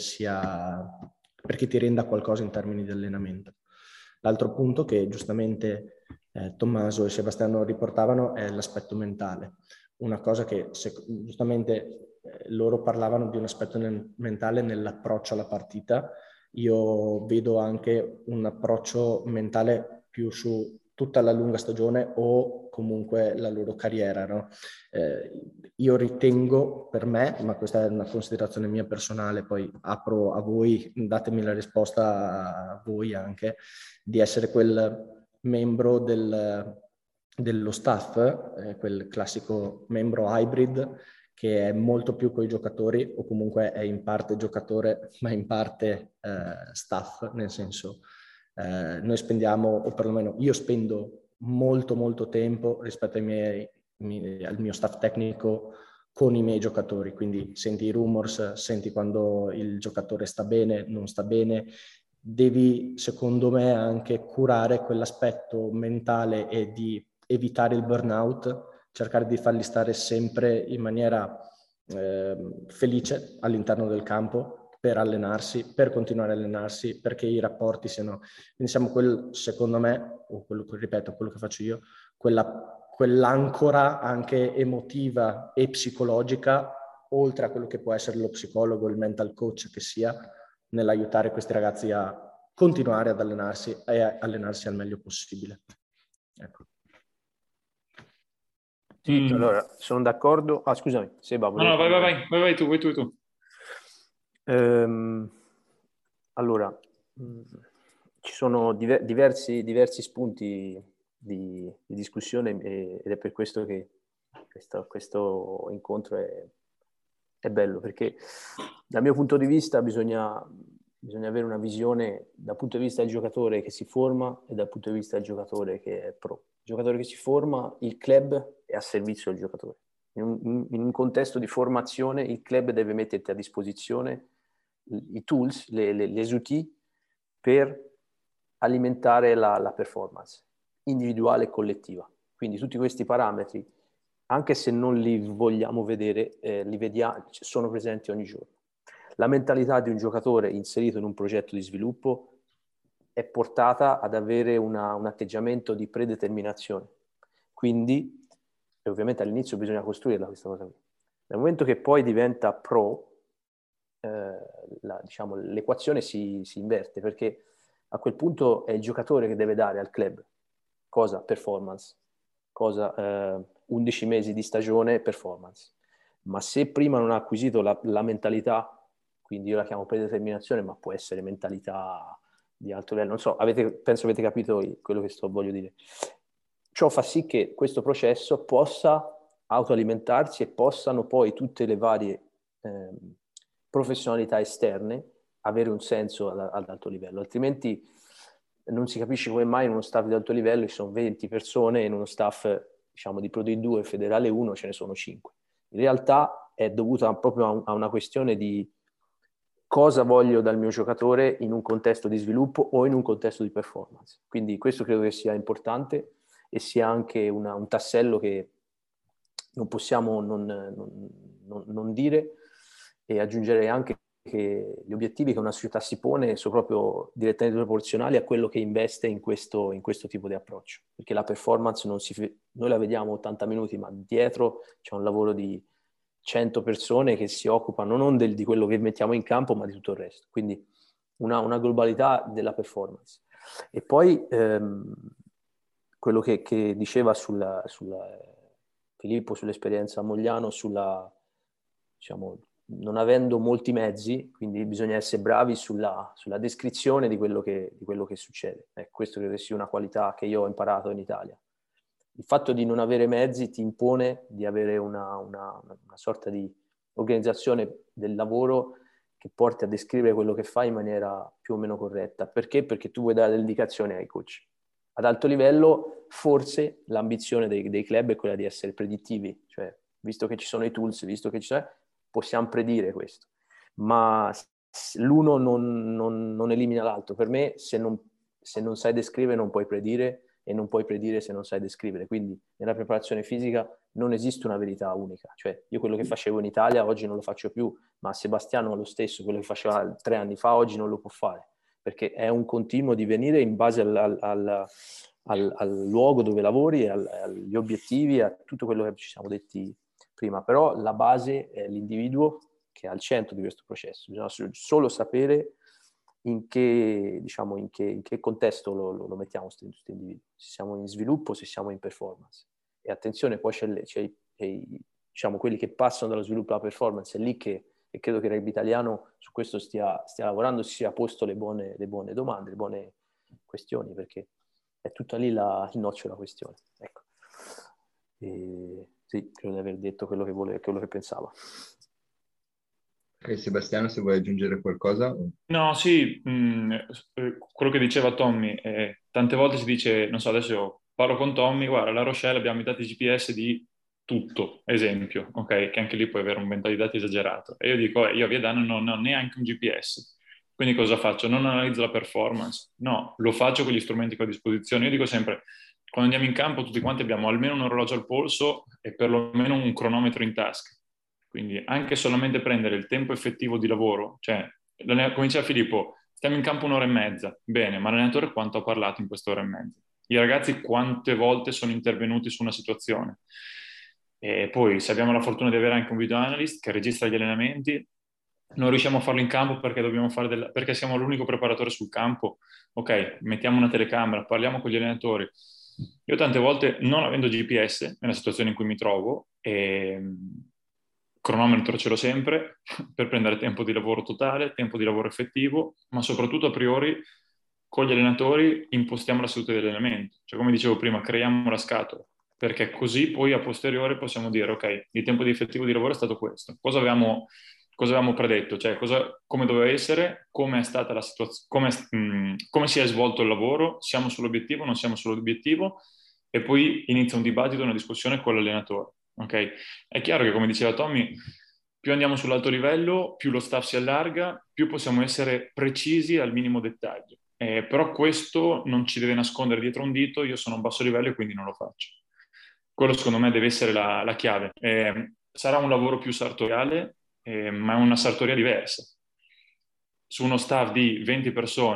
ti renda qualcosa in termini di allenamento. L'altro punto che giustamente Tommaso e Sebastiano riportavano è l'aspetto mentale. Una cosa che giustamente loro parlavano di un aspetto mentale nell'approccio alla partita. Io vedo anche un approccio mentale più su tutta la lunga stagione o comunque la loro carriera, no? Io ritengo, per me, ma questa è una considerazione mia personale, poi apro a voi, datemi la risposta a voi anche, di essere quel membro dello staff, quel classico membro hybrid, che è molto più coi giocatori, o comunque è in parte giocatore ma in parte staff, nel senso noi spendiamo, o perlomeno io spendo molto tempo rispetto al mio staff tecnico con i miei giocatori, quindi senti i rumors, senti quando il giocatore sta bene, non sta bene. Devi, secondo me, anche curare quell'aspetto mentale e di evitare il burnout, cercare di farli stare sempre in maniera felice all'interno del campo, per allenarsi, per continuare a allenarsi, perché i rapporti siano... Quindi siamo secondo me, o quello che faccio io, quell'ancora anche emotiva e psicologica, oltre a quello che può essere lo psicologo, il mental coach che sia, nell'aiutare questi ragazzi a continuare ad allenarsi e a allenarsi al meglio possibile. Ecco. Sì, allora, sono d'accordo. Ah, scusami, Seba. No, vai tu. Allora, ci sono diversi spunti di discussione, ed è per questo che questo incontro è bello, perché dal mio punto di vista bisogna avere una visione dal punto di vista del giocatore che si forma e dal punto di vista del giocatore che è pro. Il giocatore che si forma, il club è a servizio del giocatore. In un contesto di formazione il club deve metterti a disposizione i tools, les outils per alimentare la performance individuale e collettiva. Quindi tutti questi parametri, anche se non li vogliamo vedere, li vediamo, sono presenti ogni giorno. La mentalità di un giocatore inserito in un progetto di sviluppo è portata ad avere un atteggiamento di predeterminazione. Quindi, e ovviamente all'inizio bisogna costruirla questa cosa qui. Nel momento che poi diventa pro, diciamo, l'equazione si inverte, perché a quel punto è il giocatore che deve dare al club cosa? Performance. Cosa? 11 mesi di stagione, performance. Ma se prima non ha acquisito la mentalità, quindi io la chiamo predeterminazione, ma può essere mentalità di alto livello, non so, penso avete capito quello che voglio dire. Ciò fa sì che questo processo possa autoalimentarsi e possano poi tutte le varie professionalità esterne avere un senso ad alto livello, altrimenti non si capisce come mai in uno staff di alto livello ci sono 20 persone e in uno staff, diciamo, di Pro D2 Federale 1 ce ne sono 5. In realtà è dovuta proprio a una questione di cosa voglio dal mio giocatore in un contesto di sviluppo o in un contesto di performance. Quindi questo credo che sia importante e sia anche un tassello che non possiamo non dire, e aggiungerei anche che gli obiettivi che una società si pone sono proprio direttamente proporzionali a quello che investe in questo tipo di approccio, perché la performance noi la vediamo 80 minuti, ma dietro c'è un lavoro di 100 persone che si occupano non di quello che mettiamo in campo, ma di tutto il resto. Quindi una globalità della performance. E poi quello che diceva Filippo sull'esperienza a Mogliano, diciamo, non avendo molti mezzi, quindi bisogna essere bravi sulla descrizione di quello che succede. Questo credo che sia una qualità che io ho imparato in Italia. Il fatto di non avere mezzi ti impone di avere una sorta di organizzazione del lavoro che porti a descrivere quello che fai in maniera più o meno corretta. Perché? Perché tu vuoi dare delle indicazioni ai coach. Ad alto livello, forse l'ambizione dei club è quella di essere predittivi, cioè visto che ci sono i tools, visto che possiamo predire questo. Ma l'uno non elimina l'altro. Per me, se non sai descrivere, non puoi predire, e non puoi predire se non sai descrivere. Quindi nella preparazione fisica non esiste una verità unica. Cioè io quello che facevo in Italia oggi non lo faccio più, ma Sebastiano lo stesso, quello che faceva 3 anni fa oggi non lo può fare, perché è un continuo divenire in base al luogo dove lavori, agli obiettivi, a tutto quello che ci siamo detti prima. Però la base è l'individuo che è al centro di questo processo. Bisogna solo sapere in che contesto lo mettiamo questo individuo, se siamo in sviluppo, se siamo in performance. E attenzione, poi c'è diciamo, quelli che passano dallo sviluppo alla performance, è lì che e credo che il rugby italiano su questo stia lavorando, si sia posto le buone domande, le buone questioni, perché è tutta lì il noccio della questione. Ecco. Sì, credo di aver detto quello che pensavo. Ok, Sebastiano, se vuoi aggiungere qualcosa? No, sì, quello che diceva Tommy, tante volte si dice, non so, adesso io parlo con Tommy, guarda, la Rochelle abbiamo i dati GPS di tutto, esempio, ok? Che anche lì puoi avere un ventaglio di dati esagerato. E io dico, io a Viadana non ho neanche un GPS, quindi cosa faccio? Non analizzo la performance? No, lo faccio con gli strumenti che ho a disposizione. Io dico sempre, quando andiamo in campo tutti quanti abbiamo almeno un orologio al polso e perlomeno un cronometro in tasca. Quindi anche solamente prendere il tempo effettivo di lavoro, cioè, come diceva Filippo, stiamo in campo 1 ora e mezza, bene, ma l'allenatore quanto ha parlato in questa 1 ora e mezza? I ragazzi quante volte sono intervenuti su una situazione? E poi se abbiamo la fortuna di avere anche un video analyst che registra gli allenamenti, non riusciamo a farlo in campo perché dobbiamo perché siamo l'unico preparatore sul campo, ok, mettiamo una telecamera, parliamo con gli allenatori. Io tante volte, non avendo GPS, nella situazione in cui mi trovo, cronometro ce l'ho sempre per prendere tempo di lavoro totale, tempo di lavoro effettivo, ma soprattutto a priori con gli allenatori impostiamo la seduta di allenamento. Cioè, come dicevo prima, creiamo la scatola, perché così poi a posteriore possiamo dire, ok, il tempo di effettivo di lavoro è stato questo. Cosa avevamo predetto? Cioè, come doveva essere, come è stata la situazione, come si è svolto il lavoro, siamo sull'obiettivo, non siamo sull'obiettivo, e poi inizia un dibattito, una discussione con l'allenatore. Okay? È chiaro che, come diceva Tommy, più andiamo sull'alto livello, più lo staff si allarga, più possiamo essere precisi al minimo dettaglio. Però questo non ci deve nascondere dietro un dito, io sono a un basso livello e quindi non lo faccio. Quello secondo me deve essere la chiave. Sarà un lavoro più sartoriale, ma è una sartoria diversa. Su uno staff di 20 persone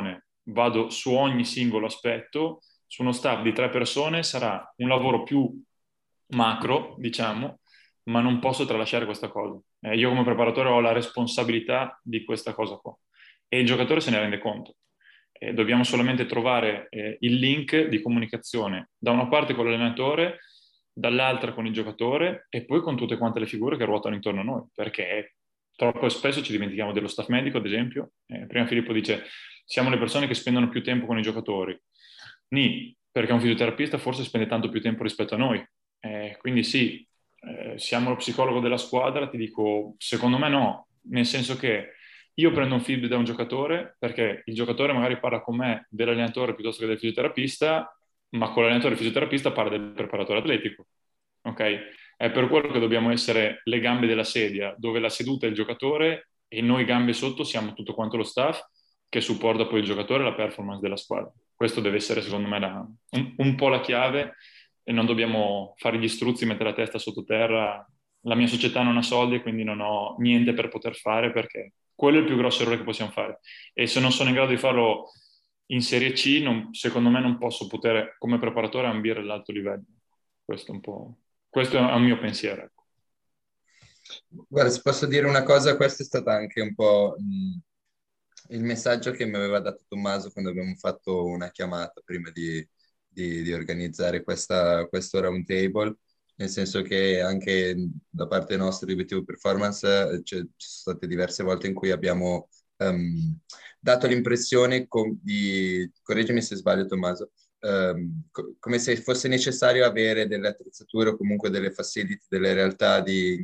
vado su ogni singolo aspetto. Su uno staff di 3 persone sarà un lavoro più macro, diciamo, ma non posso tralasciare questa cosa. Io come preparatore ho la responsabilità di questa cosa qua e il giocatore se ne rende conto. Dobbiamo solamente trovare il link di comunicazione da una parte con l'allenatore, dall'altra con il giocatore e poi con tutte quante le figure che ruotano intorno a noi, perché troppo spesso ci dimentichiamo dello staff medico, ad esempio. Prima Filippo dice siamo le persone che spendono più tempo con i giocatori. Perché un fisioterapista forse spende tanto più tempo rispetto a noi. Quindi sì, siamo lo psicologo della squadra, ti dico, secondo me no, nel senso che io prendo un feedback da un giocatore perché il giocatore magari parla con me dell'allenatore piuttosto che del fisioterapista, ma con l'allenatore e il fisioterapista parla del preparatore atletico, ok? È per quello che dobbiamo essere le gambe della sedia, dove la seduta è il giocatore e noi gambe sotto siamo tutto quanto lo staff che supporta poi il giocatore e la performance della squadra. Questo deve essere, secondo me, un po' la chiave e non dobbiamo fare gli struzzi, mettere la testa sottoterra. La mia società non ha soldi, quindi non ho niente per poter fare, perché quello è il più grosso errore che possiamo fare. E se non sono in grado di farlo in Serie C, secondo me non posso poter, come preparatore, ambire l'alto livello. Questo è un mio pensiero. Ecco. Guarda, se posso dire una cosa, questo è stato anche un po' il messaggio che mi aveva dato Tommaso quando abbiamo fatto una chiamata prima di organizzare questo round table, nel senso che anche da parte nostra di Obiettivo Performance ci sono state diverse volte in cui abbiamo dato l'impressione correggimi se sbaglio Tommaso, come se fosse necessario avere delle attrezzature o comunque delle facility, delle realtà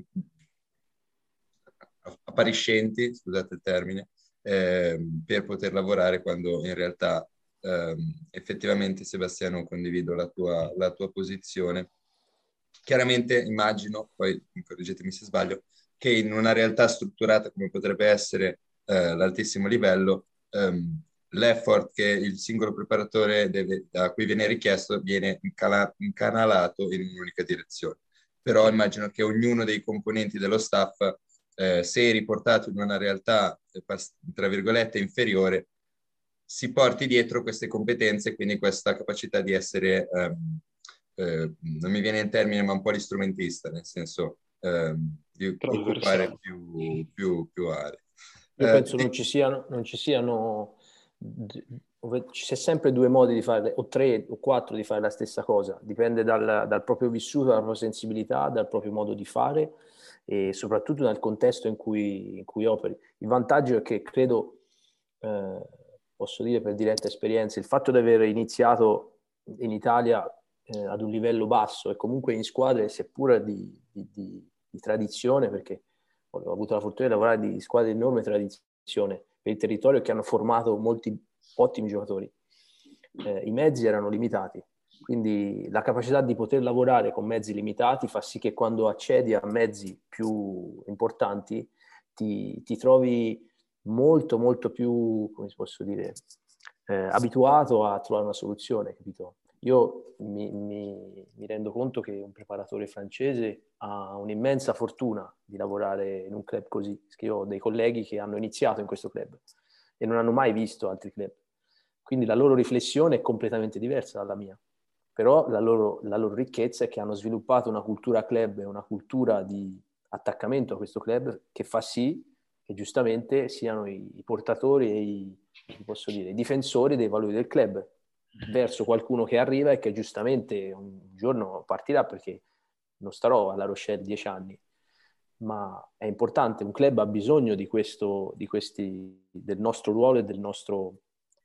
appariscenti, scusate il termine, per poter lavorare, quando in realtà effettivamente, Sebastiano, condivido la tua posizione. Chiaramente immagino, poi correggetemi se sbaglio, che in una realtà strutturata come potrebbe essere l'altissimo livello, l'effort che il singolo preparatore a cui viene richiesto viene incanalato in un'unica direzione. Però immagino che ognuno dei componenti dello staff, se riportato in una realtà, tra virgolette, inferiore, si porti dietro queste competenze, quindi questa capacità di essere, non mi viene il termine, ma un po' l'istrumentista, nel senso di occupare più aree. Io penso non ci siano, ci sia sempre due modi di fare, o 3 o 4 di fare la stessa cosa, dipende dal proprio vissuto, dalla propria sensibilità, dal proprio modo di fare e soprattutto dal contesto in cui operi. Il vantaggio è che credo, posso dire per diretta esperienza, il fatto di aver iniziato in Italia ad un livello basso e comunque in squadre seppur di tradizione, perché ho avuto la fortuna di lavorare di squadre di enorme tradizione per il territorio che hanno formato molti ottimi giocatori. I mezzi erano limitati, quindi la capacità di poter lavorare con mezzi limitati fa sì che quando accedi a mezzi più importanti ti trovi molto, molto più, come si posso dire, abituato a trovare una soluzione, capito? Io mi rendo conto che un preparatore francese ha un'immensa fortuna di lavorare in un club così, perché io ho dei colleghi che hanno iniziato in questo club e non hanno mai visto altri club. Quindi la loro riflessione è completamente diversa dalla mia. Però la loro ricchezza è che hanno sviluppato una cultura club e una cultura di attaccamento a questo club che fa sì che giustamente siano i portatori e i difensori dei valori del club verso qualcuno che arriva e che giustamente un giorno partirà, perché non starò alla Rochelle 10 anni, ma è importante, un club ha bisogno di del nostro ruolo e del nostro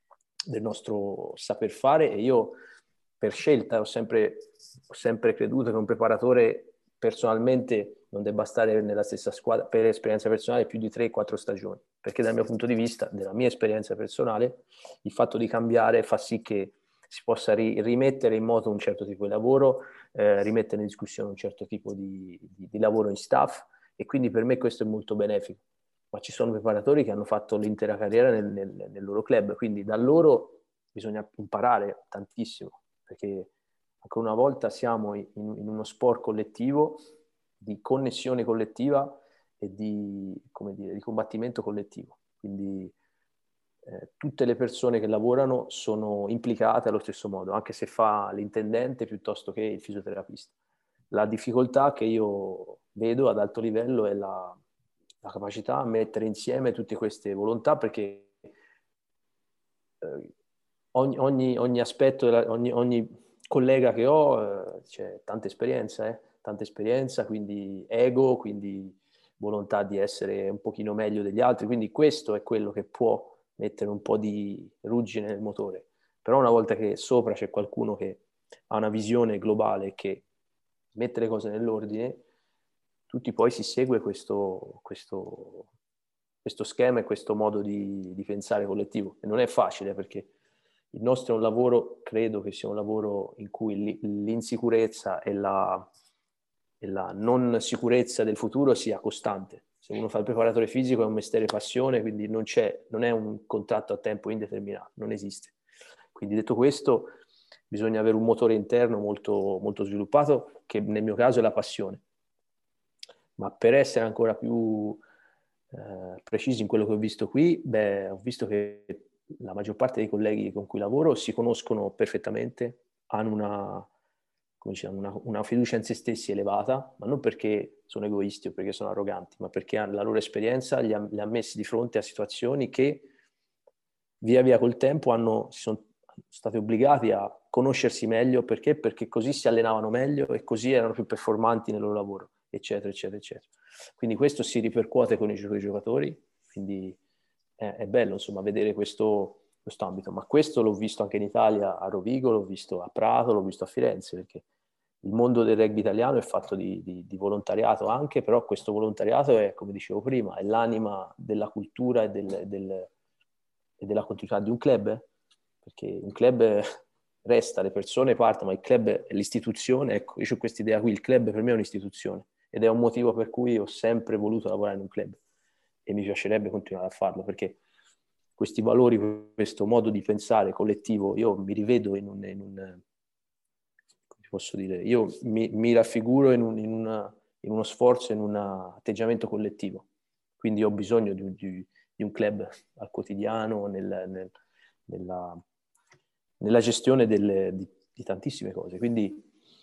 saper fare, e io per scelta ho sempre creduto che un preparatore personalmente non debba stare nella stessa squadra per esperienza personale più di 3-4 stagioni, perché dal mio punto di vista, della mia esperienza personale, il fatto di cambiare fa sì che si possa rimettere in moto un certo tipo di lavoro, rimettere in discussione un certo tipo di lavoro in staff, e quindi per me questo è molto benefico. Ma ci sono preparatori che hanno fatto l'intera carriera nel loro club, quindi da loro bisogna imparare tantissimo, perché ancora una volta siamo in uno sport collettivo, di connessione collettiva e di combattimento collettivo. Quindi tutte le persone che lavorano sono implicate allo stesso modo, anche se fa l'intendente piuttosto che il fisioterapista. La difficoltà che io vedo ad alto livello è la capacità a mettere insieme tutte queste volontà, perché ogni aspetto, ogni collega che ho c'è tanta esperienza, quindi ego, quindi volontà di essere un pochino meglio degli altri, quindi questo è quello che può mettere un po' di ruggine nel motore. Però una volta che sopra c'è qualcuno che ha una visione globale, che mette le cose nell'ordine, tutti poi si segue questo schema e questo modo di pensare collettivo. E non è facile, perché il nostro è un lavoro, credo che sia un lavoro in cui l'insicurezza e la non sicurezza del futuro sia costante. Se uno fa il preparatore fisico è un mestiere passione, quindi non è un contratto a tempo indeterminato, non esiste. Quindi, detto questo, bisogna avere un motore interno molto, molto sviluppato, che nel mio caso è la passione. Ma per essere ancora più precisi in quello che ho visto qui, ho visto che la maggior parte dei colleghi con cui lavoro si conoscono perfettamente, hanno una fiducia in se stessi elevata, ma non perché sono egoisti o perché sono arroganti, ma perché la loro esperienza li ha messi di fronte a situazioni che via via col tempo si sono stati obbligati a conoscersi meglio. Perché così si allenavano meglio e così erano più performanti nel loro lavoro, eccetera, eccetera, eccetera. Quindi questo si ripercuote con i giocatori, quindi è bello, insomma, vedere questo ambito. Ma questo l'ho visto anche in Italia, a Rovigo, l'ho visto a Prato, l'ho visto a Firenze, perché il mondo del rugby italiano è fatto di volontariato anche, però questo volontariato è, come dicevo prima, è l'anima della cultura e della continuità di un club, perché un club resta, le persone partono, ma il club è l'istituzione. Ecco, io ho questa idea qui, il club per me è un'istituzione, ed è un motivo per cui ho sempre voluto lavorare in un club e mi piacerebbe continuare a farlo, perché questi valori, questo modo di pensare collettivo, io mi rivedo in un come posso dire, io mi raffiguro in uno sforzo, in un atteggiamento collettivo. Quindi ho bisogno di un club al quotidiano, nella gestione di tantissime cose. Quindi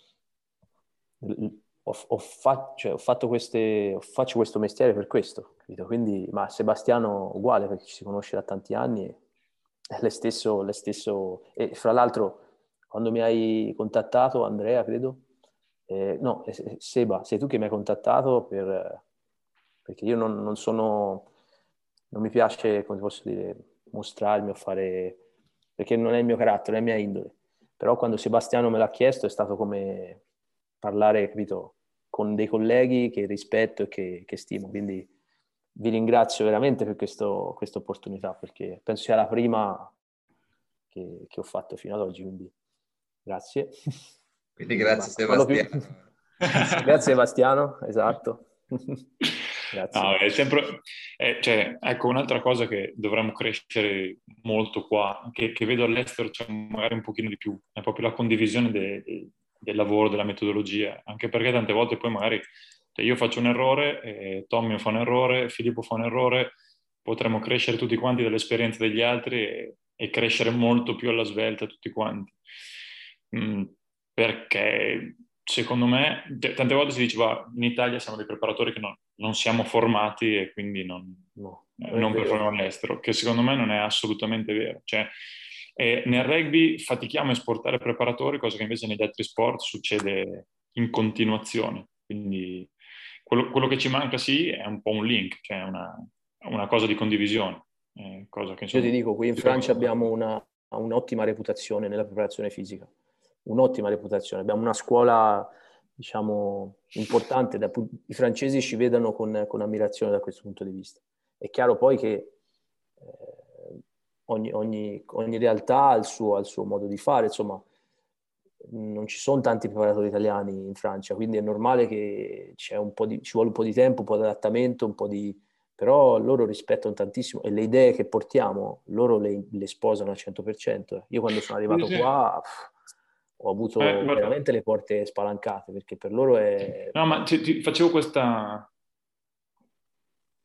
faccio questo mestiere per questo, capito? Quindi, ma Sebastiano uguale, perché ci si conosce da tanti anni, è le stesso. E fra l'altro, quando mi hai contattato, Andrea, credo, no, Seba, sei tu che mi hai contattato perché io non mi piace, come posso dire, mostrarmi o fare, perché non è il mio carattere, non è la mia indole. Però quando Sebastiano me l'ha chiesto è stato come parlare, capito, con dei colleghi che rispetto e che stimo. Quindi vi ringrazio veramente per questa opportunità, perché penso sia la prima che ho fatto fino ad oggi, quindi grazie. Quindi grazie Sebastiano. Grazie Sebastiano, esatto. Grazie. No, è sempre, cioè, ecco, un'altra cosa che dovremmo crescere molto qua, che vedo all'estero c'è magari un pochino di più, è proprio la condivisione del lavoro, della metodologia, anche perché tante volte poi magari cioè io faccio un errore, Tommy fa un errore, Filippo fa un errore, potremmo crescere tutti quanti dall'esperienza degli altri e crescere molto più alla svelta tutti quanti. Perché secondo me, tante volte si diceva in Italia siamo dei preparatori che non siamo formati e quindi non performiamo all'estero, che secondo me non è assolutamente vero. Cioè, nel rugby fatichiamo a esportare preparatori, cosa che invece negli altri sport succede in continuazione. Quindi quello che ci manca sì è un po' un link, cioè una cosa di condivisione. Cosa che, insomma, io ti dico, qui in Francia abbiamo un'ottima reputazione nella preparazione fisica, un'ottima reputazione. Abbiamo una scuola, diciamo, importante. I francesi ci vedono con ammirazione da questo punto di vista. È chiaro poi che ogni realtà ha il suo modo di fare, insomma, non ci sono tanti preparatori italiani in Francia, quindi è normale che ci vuole un po' di tempo, un po' di adattamento, però loro rispettano tantissimo e le idee che portiamo, loro le sposano al 100%. Io quando sono arrivato qua ho avuto veramente le porte spalancate, perché per loro è... No, ma ti facevo questa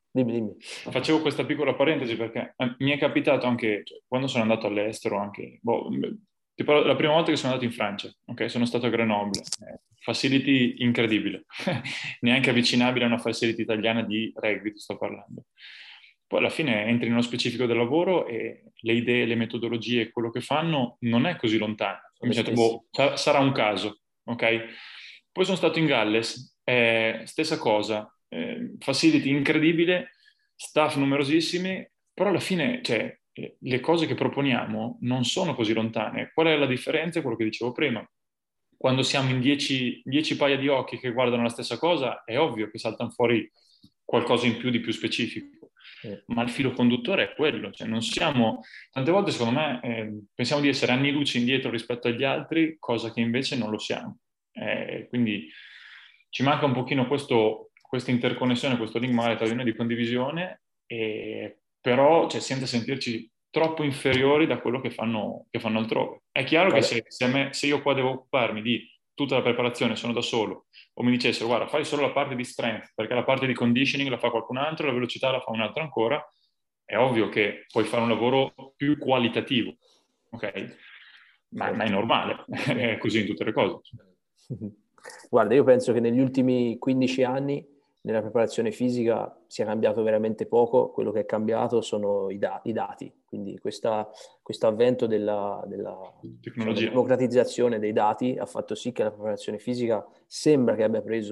Dimmi. Facevo questa piccola parentesi perché mi è capitato anche, cioè, quando sono andato all'estero, anche, tipo la prima volta che sono andato in Francia, ok? Sono stato a Grenoble, facility incredibile, neanche avvicinabile a una facility italiana di rugby, ti sto parlando. Poi alla fine entri nello specifico del lavoro e le idee, le metodologie, quello che fanno non è così lontano. Mi sono detto, sarà un caso, ok? Poi sono stato in Galles, stessa cosa, facility incredibile, staff numerosissimi, però alla fine, cioè, le cose che proponiamo non sono così lontane. Qual è la differenza? Quello che dicevo prima. Quando siamo in 10 paia di occhi che guardano la stessa cosa, è ovvio che saltano fuori qualcosa in più di più specifico. Ma il filo conduttore è quello, cioè non siamo, tante volte secondo me pensiamo di essere anni luce indietro rispetto agli altri, cosa che invece non lo siamo. Quindi ci manca un pochino questa interconnessione, questo link magari tra di noi di condivisione, però cioè, senza sentirci troppo inferiori da quello che fanno altrove. È chiaro che se io qua devo occuparmi di tutta la preparazione, sono da solo, o mi dicessero guarda fai solo la parte di strength, perché la parte di conditioning la fa qualcun altro, la velocità la fa un altro ancora, è ovvio che puoi fare un lavoro più qualitativo, ok? Ma è normale, è così in tutte le cose. Guarda, io penso che negli ultimi 15 anni nella preparazione fisica sia cambiato veramente poco, quello che è cambiato sono i dati, quindi questo avvento della democratizzazione dei dati ha fatto sì che la preparazione fisica sembra che abbia preso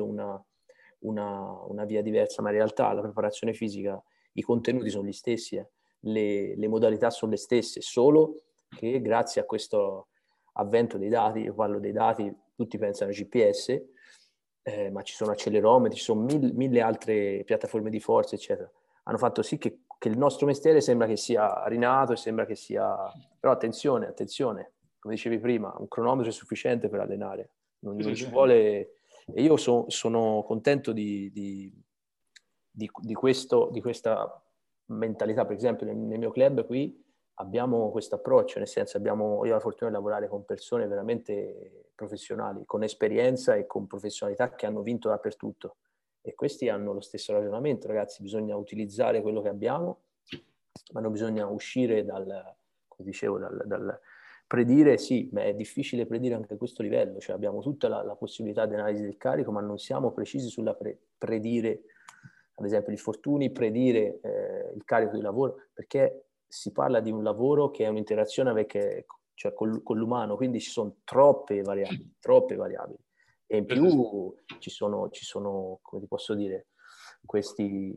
una via diversa, ma in realtà la preparazione fisica, i contenuti sono gli stessi, le modalità sono le stesse, solo che grazie a questo avvento dei dati, io parlo dei dati, tutti pensano al GPS, ma ci sono accelerometri, ci sono mille altre piattaforme di forza, eccetera. Hanno fatto sì che il nostro mestiere sembra che sia rinato e sembra che sia... Però attenzione, come dicevi prima, un cronometro è sufficiente per allenare, non ci vuole... E io sono contento di questa mentalità. Per esempio nel mio club qui abbiamo questo approccio, nel senso io ho la fortuna di lavorare con persone veramente professionali, con esperienza e con professionalità che hanno vinto dappertutto. E questi hanno lo stesso ragionamento, ragazzi, bisogna utilizzare quello che abbiamo, ma non bisogna uscire come dicevo, dal predire, sì, ma è difficile predire anche a questo livello, cioè abbiamo tutta la possibilità di analisi del carico, ma non siamo precisi sulla predire, ad esempio, gli infortuni, predire il carico di lavoro, perché si parla di un lavoro che è un'interazione cioè con l'umano, quindi ci sono troppe variabili. E in più ci sono, come ti posso dire, questi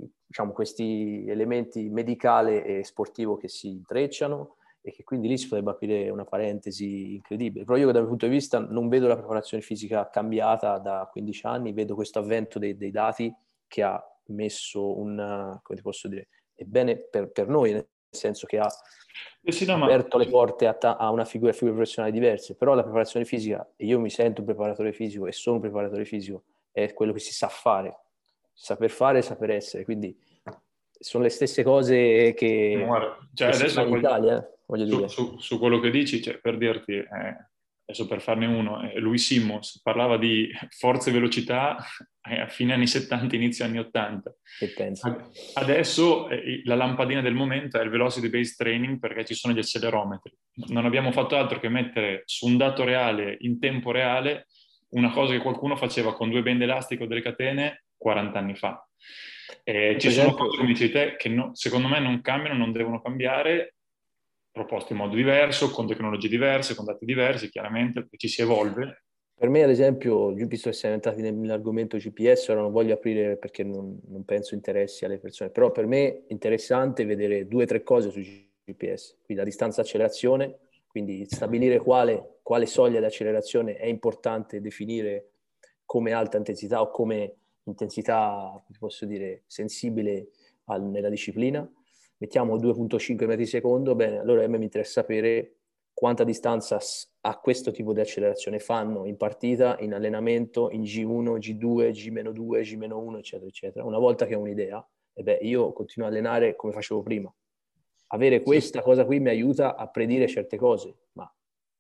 elementi medicale e sportivo che si intrecciano e che quindi lì si potrebbe aprire una parentesi incredibile. Però io dal mio punto di vista non vedo la preparazione fisica cambiata da 15 anni, vedo questo avvento dei dati che ha messo come ti posso dire, è bene per noi, nel senso che ha aperto le porte a una figure professionali diverse, però la preparazione fisica, e io mi sento un preparatore fisico e sono un preparatore fisico, è quello che si sa fare, saper fare e saper essere, quindi sono le stesse cose che, cioè, si fa in Italia, voglio dire. Su quello che dici, cioè, per dirti, adesso per farne uno, Louis Simmons parlava di forza e velocità a fine anni 70, inizio anni 80. Che pensi? Adesso la lampadina del momento è il velocity based training perché ci sono gli accelerometri. Non abbiamo fatto altro che mettere su un dato reale, in tempo reale, una cosa che qualcuno faceva con 2 bende elastiche o delle catene 40 anni fa. Ci sono cose, come dici te, che secondo me non cambiano, non devono cambiare, proposte in modo diverso, con tecnologie diverse, con dati diversi, chiaramente, perché ci si evolve. Per me, ad esempio, visto che siamo entrati nell'argomento GPS, ora non voglio aprire perché non penso interessi alle persone, però per me è interessante vedere 2 o 3 cose su GPS, quindi la distanza accelerazione, quindi stabilire quale soglia di accelerazione è importante definire come alta intensità o come intensità, posso dire, sensibile nella disciplina. Mettiamo 2,5 metri secondo, bene, allora a me mi interessa sapere quanta distanza a questo tipo di accelerazione fanno in partita, in allenamento, in G1, G2, G-2, G-1, eccetera, eccetera. Una volta che ho un'idea, io continuo a allenare come facevo prima. Avere questa cosa qui mi aiuta a predire certe cose, ma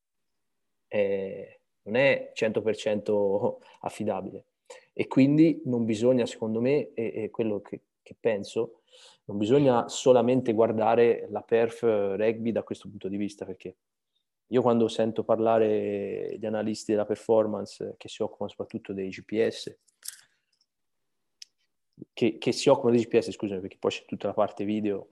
non è 100% affidabile. E quindi non bisogna, secondo me, è quello che che penso, non bisogna solamente guardare la perf rugby da questo punto di vista, perché io quando sento parlare gli analisti della performance che si occupano soprattutto dei GPS, che si occupano dei GPS, scusami, perché poi c'è tutta la parte video,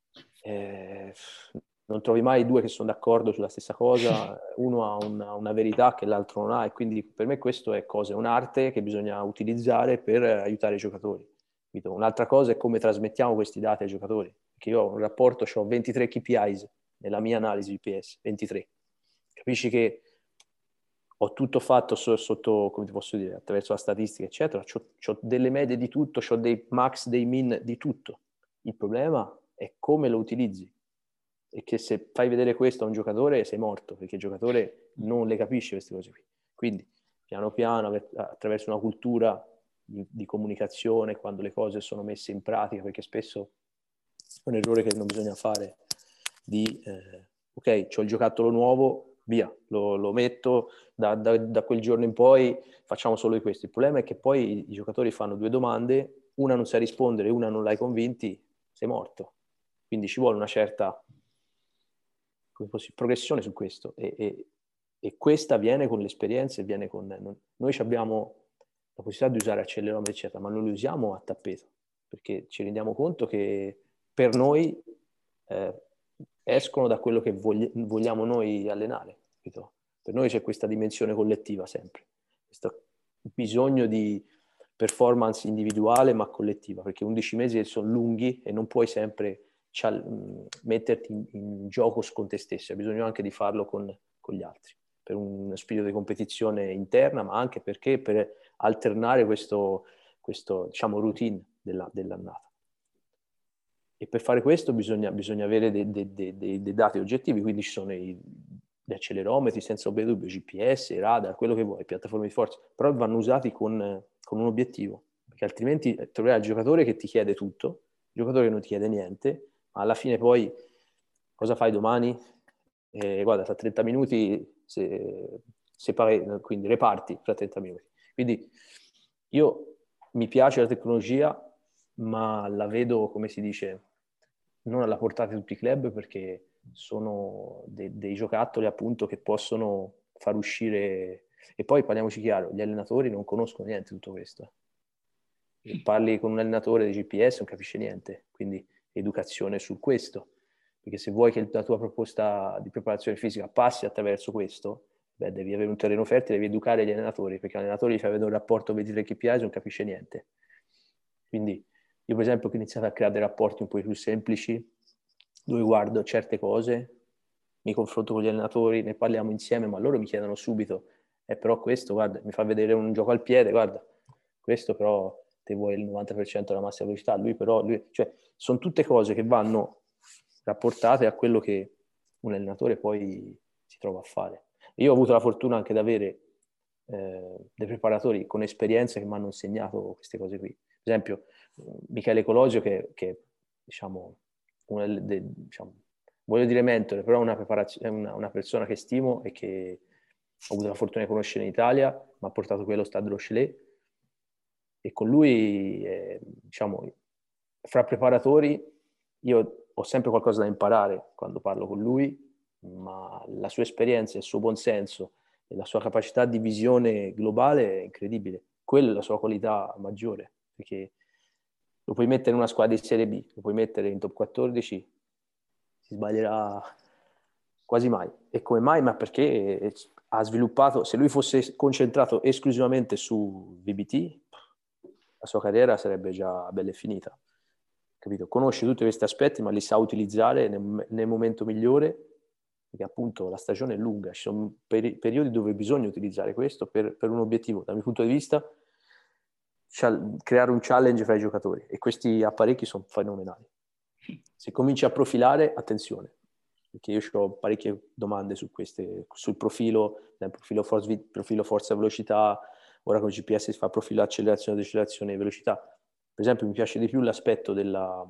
non trovi mai due che sono d'accordo sulla stessa cosa, uno ha una verità che l'altro non ha, e quindi per me questo è un'arte che bisogna utilizzare per aiutare i giocatori. Un'altra cosa è come trasmettiamo questi dati ai giocatori, perché io ho un rapporto, ho 23 KPIs nella mia analisi GPS, 23. Capisci che ho tutto fatto sotto, come ti posso dire, attraverso la statistica, eccetera, c'ho delle medie di tutto, c'ho dei max, dei min di tutto. Il problema è come lo utilizzi, e che se fai vedere questo a un giocatore sei morto, perché il giocatore non le capisce queste cose qui. Quindi piano piano, attraverso una cultura di comunicazione, quando le cose sono messe in pratica, perché spesso è un errore che non bisogna fare, ok, c'ho il giocattolo nuovo, via, lo metto, da quel giorno in poi facciamo solo di questo. Il problema è che poi i giocatori fanno due domande, una non sa rispondere, una non l'hai convinti, sei morto. Quindi ci vuole una certa progressione su questo, e questa avviene con l'esperienza, avviene con... Noi abbiamo la possibilità di usare accelerometri, eccetera, ma non li usiamo a tappeto, perché ci rendiamo conto che per noi escono da quello che vogliamo noi allenare, capito? Per noi c'è questa dimensione collettiva sempre, questo bisogno di performance individuale ma collettiva, perché 11 mesi sono lunghi e non puoi sempre metterti in gioco con te stesso, hai bisogno anche di farlo con gli altri, per uno spirito di competizione interna, ma anche perché per alternare questo diciamo routine dell'annata. E per fare questo bisogna avere dei dati oggettivi, quindi ci sono gli accelerometri, senza dubbio, GPS, radar, quello che vuoi, piattaforme di forza, però vanno usati con un obiettivo, perché altrimenti troverai il giocatore che ti chiede tutto, il giocatore che non ti chiede niente, ma alla fine poi cosa fai domani? Guarda, tra 30 minuti quindi reparti fra 30 minuti. Quindi mi piace la tecnologia, ma la vedo, come si dice, non alla portata di tutti i club, perché sono dei giocattoli appunto che possono far uscire. E poi parliamoci chiaro, gli allenatori non conoscono niente di tutto questo. Parli con un allenatore di GPS non capisce niente, quindi educazione su questo, perché se vuoi che la tua proposta di preparazione fisica passi attraverso questo, devi avere un terreno fertile, devi educare gli allenatori, perché l'allenatore gli fa vedere un rapporto 23 KPI non capisce niente. Quindi io per esempio ho iniziato a creare dei rapporti un po' più semplici, dove guardo certe cose, mi confronto con gli allenatori, ne parliamo insieme, ma loro mi chiedono subito, però questo, guarda, mi fa vedere un gioco al piede, guarda, questo però te vuoi il 90% della massima velocità, cioè sono tutte cose che vanno rapportate a quello che un allenatore poi si trova a fare. Io ho avuto la fortuna anche di avere dei preparatori con esperienze che mi hanno insegnato queste cose qui. Per esempio, Michele Colosio, che diciamo, voglio dire mentore, però è una persona che stimo e che ho avuto la fortuna di conoscere in Italia, mi ha portato qui allo Stade Rochelet, e con lui, diciamo, fra preparatori, io ho sempre qualcosa da imparare quando parlo con lui, ma la sua esperienza, il suo buonsenso e la sua capacità di visione globale è incredibile. Quella è la sua qualità maggiore, perché lo puoi mettere in una squadra di Serie B, lo puoi mettere in top 14, si sbaglierà quasi mai. E come mai? Ma perché ha sviluppato, se lui fosse concentrato esclusivamente su VBT, la sua carriera sarebbe già bella e finita. Capito? Conosce tutti questi aspetti, ma li sa utilizzare nel momento migliore, perché appunto la stagione è lunga, ci sono periodi dove bisogna utilizzare questo per un obiettivo. Dal mio punto di vista, creare un challenge fra i giocatori, e questi apparecchi sono fenomenali. Se cominci a profilare, attenzione, perché io ho parecchie domande sul profilo forza velocità. Ora con il GPS si fa profilo accelerazione, decelerazione e velocità. Per esempio mi piace di più l'aspetto del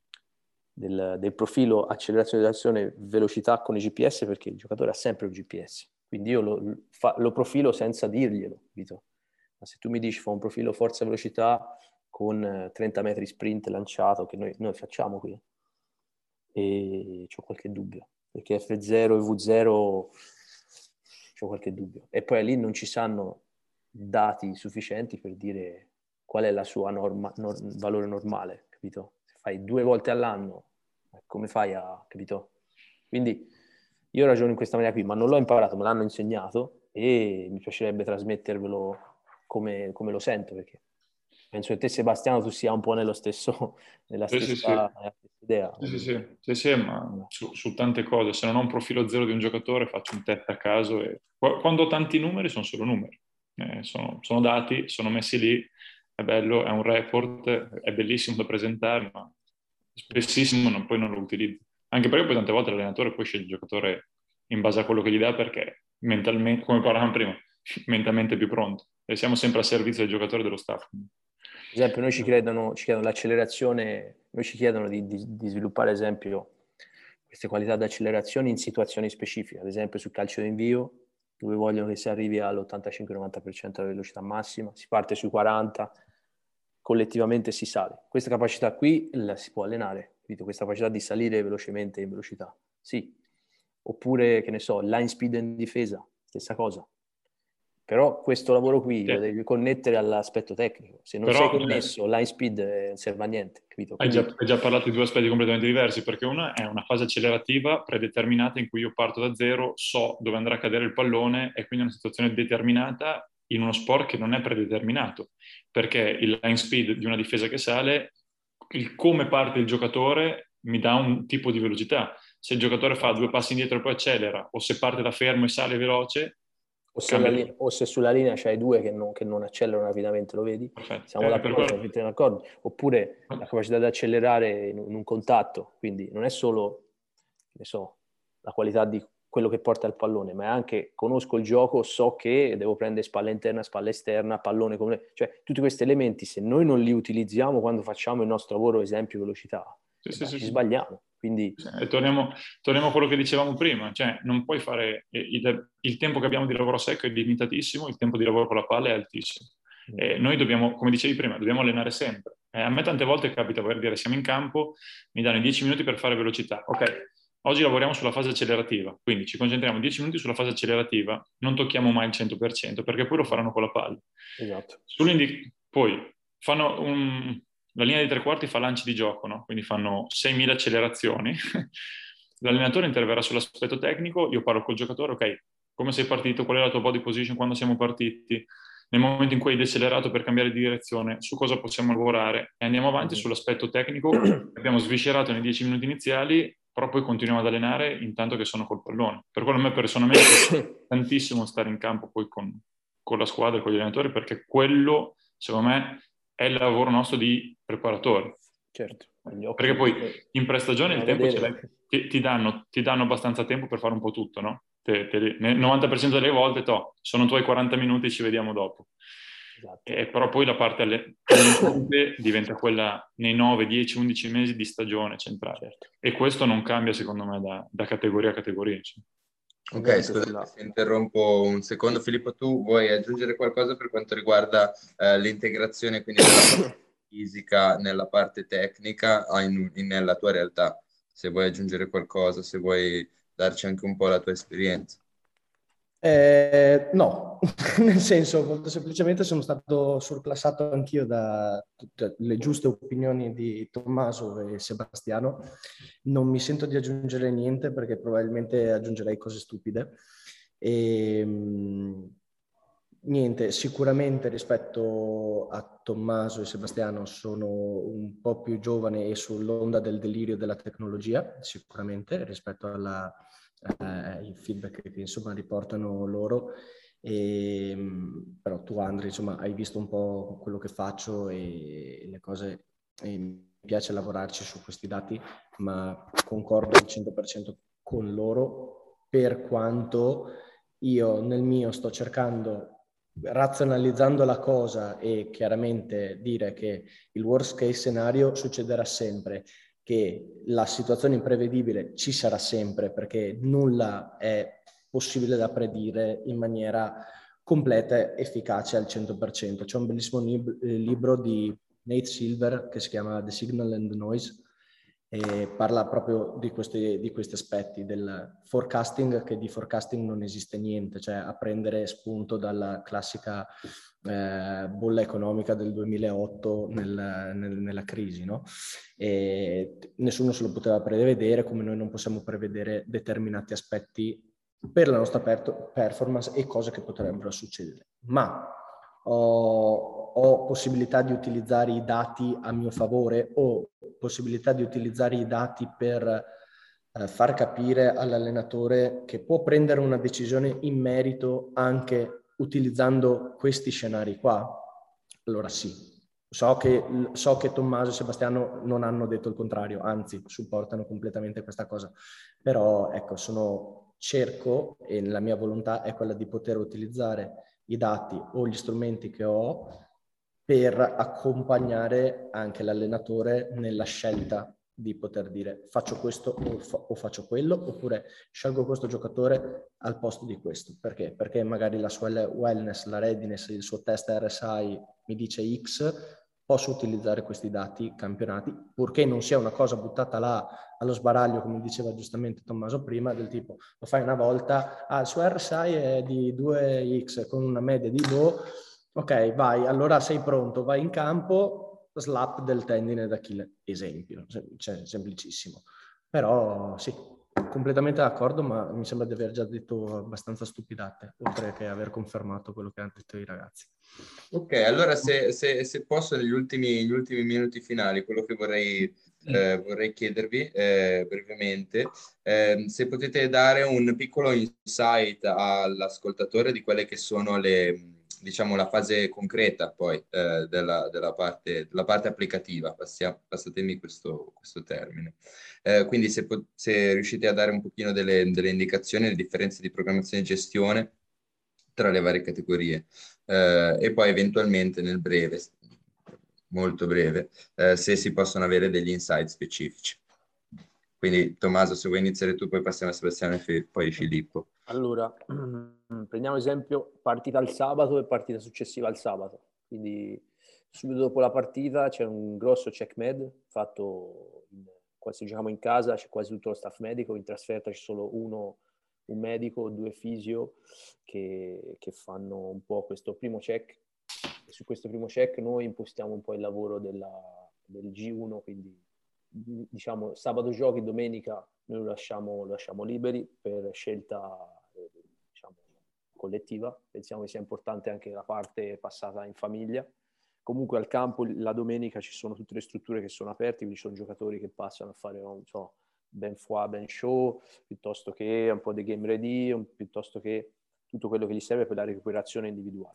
profilo accelerazione, decelerazione, velocità con i GPS, perché il giocatore ha sempre un GPS, quindi io lo profilo senza dirglielo, capito? Ma se tu mi dici fa un profilo forza velocità con 30 metri sprint lanciato che noi facciamo qui. E c'ho qualche dubbio, perché F0 e V0 c'ho qualche dubbio. E poi lì non ci sanno dati sufficienti per dire qual è la sua valore normale, capito? Se fai 2 volte all'anno, come fai a, capito? Quindi io ragiono in questa maniera qui, ma non l'ho imparato, me l'hanno insegnato e mi piacerebbe trasmettervelo come lo sento, perché penso che te, Sebastiano, tu sia un po' nella stessa idea. Sì, ma su tante cose. Se non ho un profilo zero di un giocatore, faccio un test a caso e quando ho tanti numeri sono solo numeri. Sono dati, sono messi lì, è bello, è un report, è bellissimo da presentare, ma spessissimo poi non lo utilizzo. Anche perché poi tante volte l'allenatore poi sceglie il giocatore in base a quello che gli dà, perché mentalmente, come parlavamo prima, mentalmente è più pronto. E siamo sempre a servizio del giocatore e dello staff. Per esempio, noi ci chiedono l'accelerazione, noi ci chiedono di sviluppare, ad esempio, queste qualità di accelerazione in situazioni specifiche, ad esempio sul calcio d'invio, dove vogliono che si arrivi all'85-90% della velocità massima, si parte sui 40, collettivamente si sale. Questa capacità qui la si può allenare, capito? Questa capacità di salire velocemente in velocità, sì. Oppure, che ne so, line speed in difesa, stessa cosa. Però questo lavoro qui lo devi connettere all'aspetto tecnico. Se non sei connesso, line speed non serve a niente, capito? Hai già parlato di due aspetti completamente diversi, perché una è una fase accelerativa predeterminata in cui io parto da zero, so dove andrà a cadere il pallone e quindi è una situazione determinata in uno sport che non è predeterminato, perché il line speed di una difesa che sale, il come parte il giocatore mi dà un tipo di velocità. Se il giocatore fa 2 passi indietro e poi accelera, o se parte da fermo e sale veloce, o se sulla linea c'hai 2 che non accelerano rapidamente, lo vedi? Perfetto. Siamo d'accordo. Oppure la capacità di accelerare in un contatto, quindi non è solo, ne so, la qualità di quello che porta il pallone, ma è anche conosco il gioco, so che devo prendere spalla interna, spalla esterna, pallone come... Cioè, tutti questi elementi, se noi non li utilizziamo quando facciamo il nostro lavoro, esempio velocità, ci sbagliamo. Quindi... torniamo a quello che dicevamo prima, cioè non puoi fare il tempo che abbiamo di lavoro secco è limitatissimo, il tempo di lavoro con la palla è altissimo. Noi dobbiamo, come dicevi prima, dobbiamo allenare sempre. A me tante volte capita per dire siamo in campo, mi danno i 10 minuti per fare velocità. Ok, oggi lavoriamo sulla fase accelerativa, quindi ci concentriamo 10 minuti sulla fase accelerativa, non tocchiamo mai il 100%, perché poi lo faranno con la palla. Esatto. Poi fanno la linea di 3/4 fa lanci di gioco, no? Quindi fanno 6.000 accelerazioni. L'allenatore interverrà sull'aspetto tecnico, io parlo col giocatore, ok, come sei partito, qual è la tua body position quando siamo partiti, nel momento in cui hai decelerato per cambiare di direzione, su cosa possiamo lavorare e andiamo avanti sull'aspetto tecnico che abbiamo sviscerato nei 10 minuti iniziali, però poi continuiamo ad allenare intanto che sono col pallone. Per quello a me personalmente piace tantissimo stare in campo poi con la squadra e con gli allenatori, perché quello, secondo me, è il lavoro nostro di preparatori. Certo. Perché poi in prestagione il tempo ce l'hai, ti danno abbastanza tempo per fare un po' tutto, no? Nel 90% delle volte sono tuoi 40 minuti, ci vediamo dopo. Esatto. Però poi la parte allenante diventa quella nei 9, 10, 11 mesi di stagione centrale. Certo. E questo non cambia secondo me da categoria a categoria. Insomma. Ok, scusa se interrompo un secondo. Filippo, tu vuoi aggiungere qualcosa per quanto riguarda l'integrazione quindi della parte fisica nella parte tecnica nella tua realtà? Se vuoi aggiungere qualcosa, se vuoi darci anche un po' la tua esperienza. No, nel senso, molto semplicemente sono stato surclassato anch'io da tutte le giuste opinioni di Tommaso e Sebastiano. Non mi sento di aggiungere niente perché probabilmente aggiungerei cose stupide. Niente, sicuramente rispetto a Tommaso e Sebastiano sono un po' più giovane e sull'onda del delirio della tecnologia, sicuramente, rispetto ai feedback che insomma riportano loro. Però tu, Andri, insomma, hai visto un po' quello che faccio e le cose, e mi piace lavorarci su questi dati, ma concordo al 100% con loro, per quanto io nel mio sto cercando, razionalizzando la cosa, e chiaramente dire che il worst case scenario succederà sempre, che la situazione imprevedibile ci sarà sempre, perché nulla è possibile da predire in maniera completa e efficace al 100%. C'è un bellissimo libro di Nate Silver, che si chiama The Signal and the Noise, e parla proprio di questi aspetti del forecasting, che di forecasting non esiste niente, cioè a prendere spunto dalla classica bolla economica del 2008 nella crisi, no? E nessuno se lo poteva prevedere, come noi non possiamo prevedere determinati aspetti per la nostra performance e cose che potrebbero succedere. Ma ho possibilità di utilizzare i dati a mio favore, o possibilità di utilizzare i dati per far capire all'allenatore che può prendere una decisione in merito anche utilizzando questi scenari qua? Allora sì. So che Tommaso e Sebastiano non hanno detto il contrario, anzi supportano completamente questa cosa, però ecco, cerco, e la mia volontà è quella di poter utilizzare i dati o gli strumenti che ho per accompagnare anche l'allenatore nella scelta di poter dire faccio questo o faccio quello, oppure scelgo questo giocatore al posto di questo. Perché? Perché magari la sua wellness, la readiness, il suo test RSI mi dice X, posso utilizzare questi dati campionati, purché non sia una cosa buttata là allo sbaraglio, come diceva giustamente Tommaso prima, del tipo lo fai una volta, il suo RSI è di 2x con una media di ok, vai, allora sei pronto, vai in campo, slap del tendine d'Achille, esempio, cioè, semplicissimo. Però sì, completamente d'accordo, ma mi sembra di aver già detto abbastanza stupidate, oltre che aver confermato quello che hanno detto i ragazzi. Ok, allora se posso negli ultimi minuti finali, quello che vorrei chiedervi brevemente, se potete dare un piccolo insight all'ascoltatore di quelle che sono diciamo, la fase concreta poi della parte applicativa, passatemi questo termine. Quindi se riuscite a dare un pochino delle indicazioni, le differenze di programmazione e gestione tra le varie categorie. E poi eventualmente nel breve, molto breve, se si possono avere degli insight specifici. Quindi Tommaso, se vuoi iniziare tu, poi passiamo a Sebastiano e poi Filippo. Allora, prendiamo esempio partita al sabato e partita successiva al sabato. Quindi subito dopo la partita c'è un grosso check med fatto, quasi giochiamo in casa, c'è quasi tutto lo staff medico, in trasferta c'è solo un medico, 2 fisio che fanno un po' questo primo check. E su questo primo check noi impostiamo un po' il lavoro del G1, quindi diciamo sabato giochi, domenica noi lo lasciamo liberi per scelta diciamo, collettiva. Pensiamo che sia importante anche la parte passata in famiglia. Comunque al campo la domenica ci sono tutte le strutture che sono aperte, quindi ci sono giocatori che passano a fare, non so, ben foie, ben show, piuttosto che un po' di game ready, piuttosto che tutto quello che gli serve per la recuperazione individuale.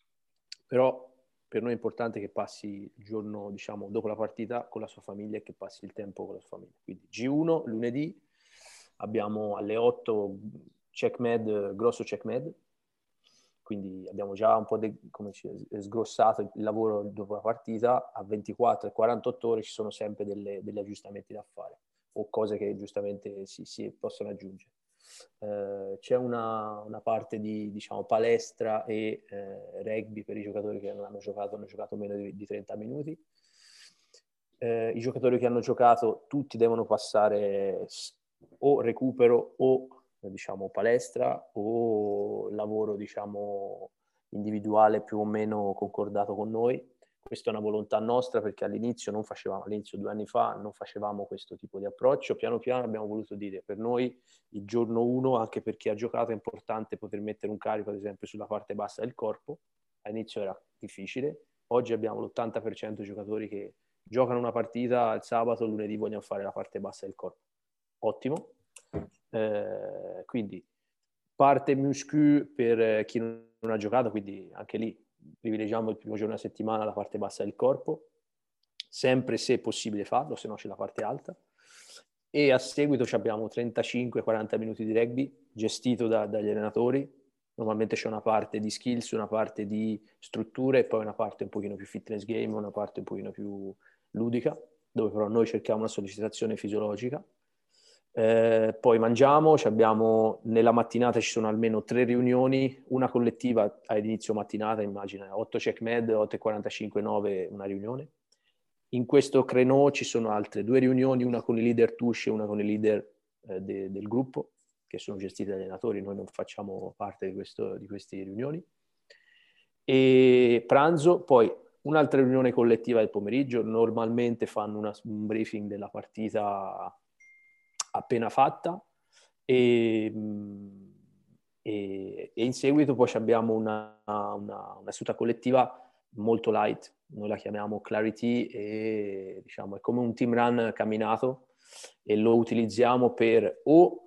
Però per noi è importante che passi il giorno, diciamo, dopo la partita con la sua famiglia e che passi il tempo con la sua famiglia. Quindi G1, lunedì, abbiamo alle 8 check med, grosso check med, quindi abbiamo già un po' sgrossato il lavoro dopo la partita. A 24 e 48 ore ci sono sempre degli aggiustamenti da fare o cose che giustamente si possono aggiungere. C'è una parte di diciamo palestra e rugby per i giocatori che non hanno giocato meno di 30 minuti. I giocatori che hanno giocato tutti devono passare o recupero o diciamo palestra o lavoro diciamo individuale più o meno concordato con noi. Questa è una volontà nostra perché all'inizio 2 anni fa non facevamo questo tipo di approccio. Piano piano abbiamo voluto dire per noi il giorno 1, anche per chi ha giocato, è importante poter mettere un carico ad esempio sulla parte bassa del corpo. All'inizio era difficile, oggi abbiamo l'80% dei giocatori che giocano una partita il sabato, il lunedì vogliono fare la parte bassa del corpo. Ottimo. Quindi parte muscu per chi non ha giocato, quindi anche lì privilegiamo il primo giorno della settimana la parte bassa del corpo, sempre se è possibile farlo, se no c'è la parte alta, e a seguito abbiamo 35-40 minuti di rugby gestito dagli allenatori. Normalmente c'è una parte di skills, una parte di strutture e poi una parte un pochino più fitness game, una parte un pochino più ludica, dove però noi cerchiamo una sollecitazione fisiologica. Poi mangiamo, nella mattinata ci sono almeno 3 riunioni, una collettiva all'inizio mattinata, immagina 8 check med, 8:45, 9 una riunione, In questo créneau ci sono altre 2 riunioni, una con i leader Touche e una con i leader del gruppo, che sono gestiti dagli allenatori, noi non facciamo parte di queste riunioni. E pranzo, poi un'altra riunione collettiva del pomeriggio, normalmente fanno un briefing della partita appena fatta e in seguito poi abbiamo una seduta collettiva molto light, noi la chiamiamo Clarity e diciamo è come un team run camminato e lo utilizziamo per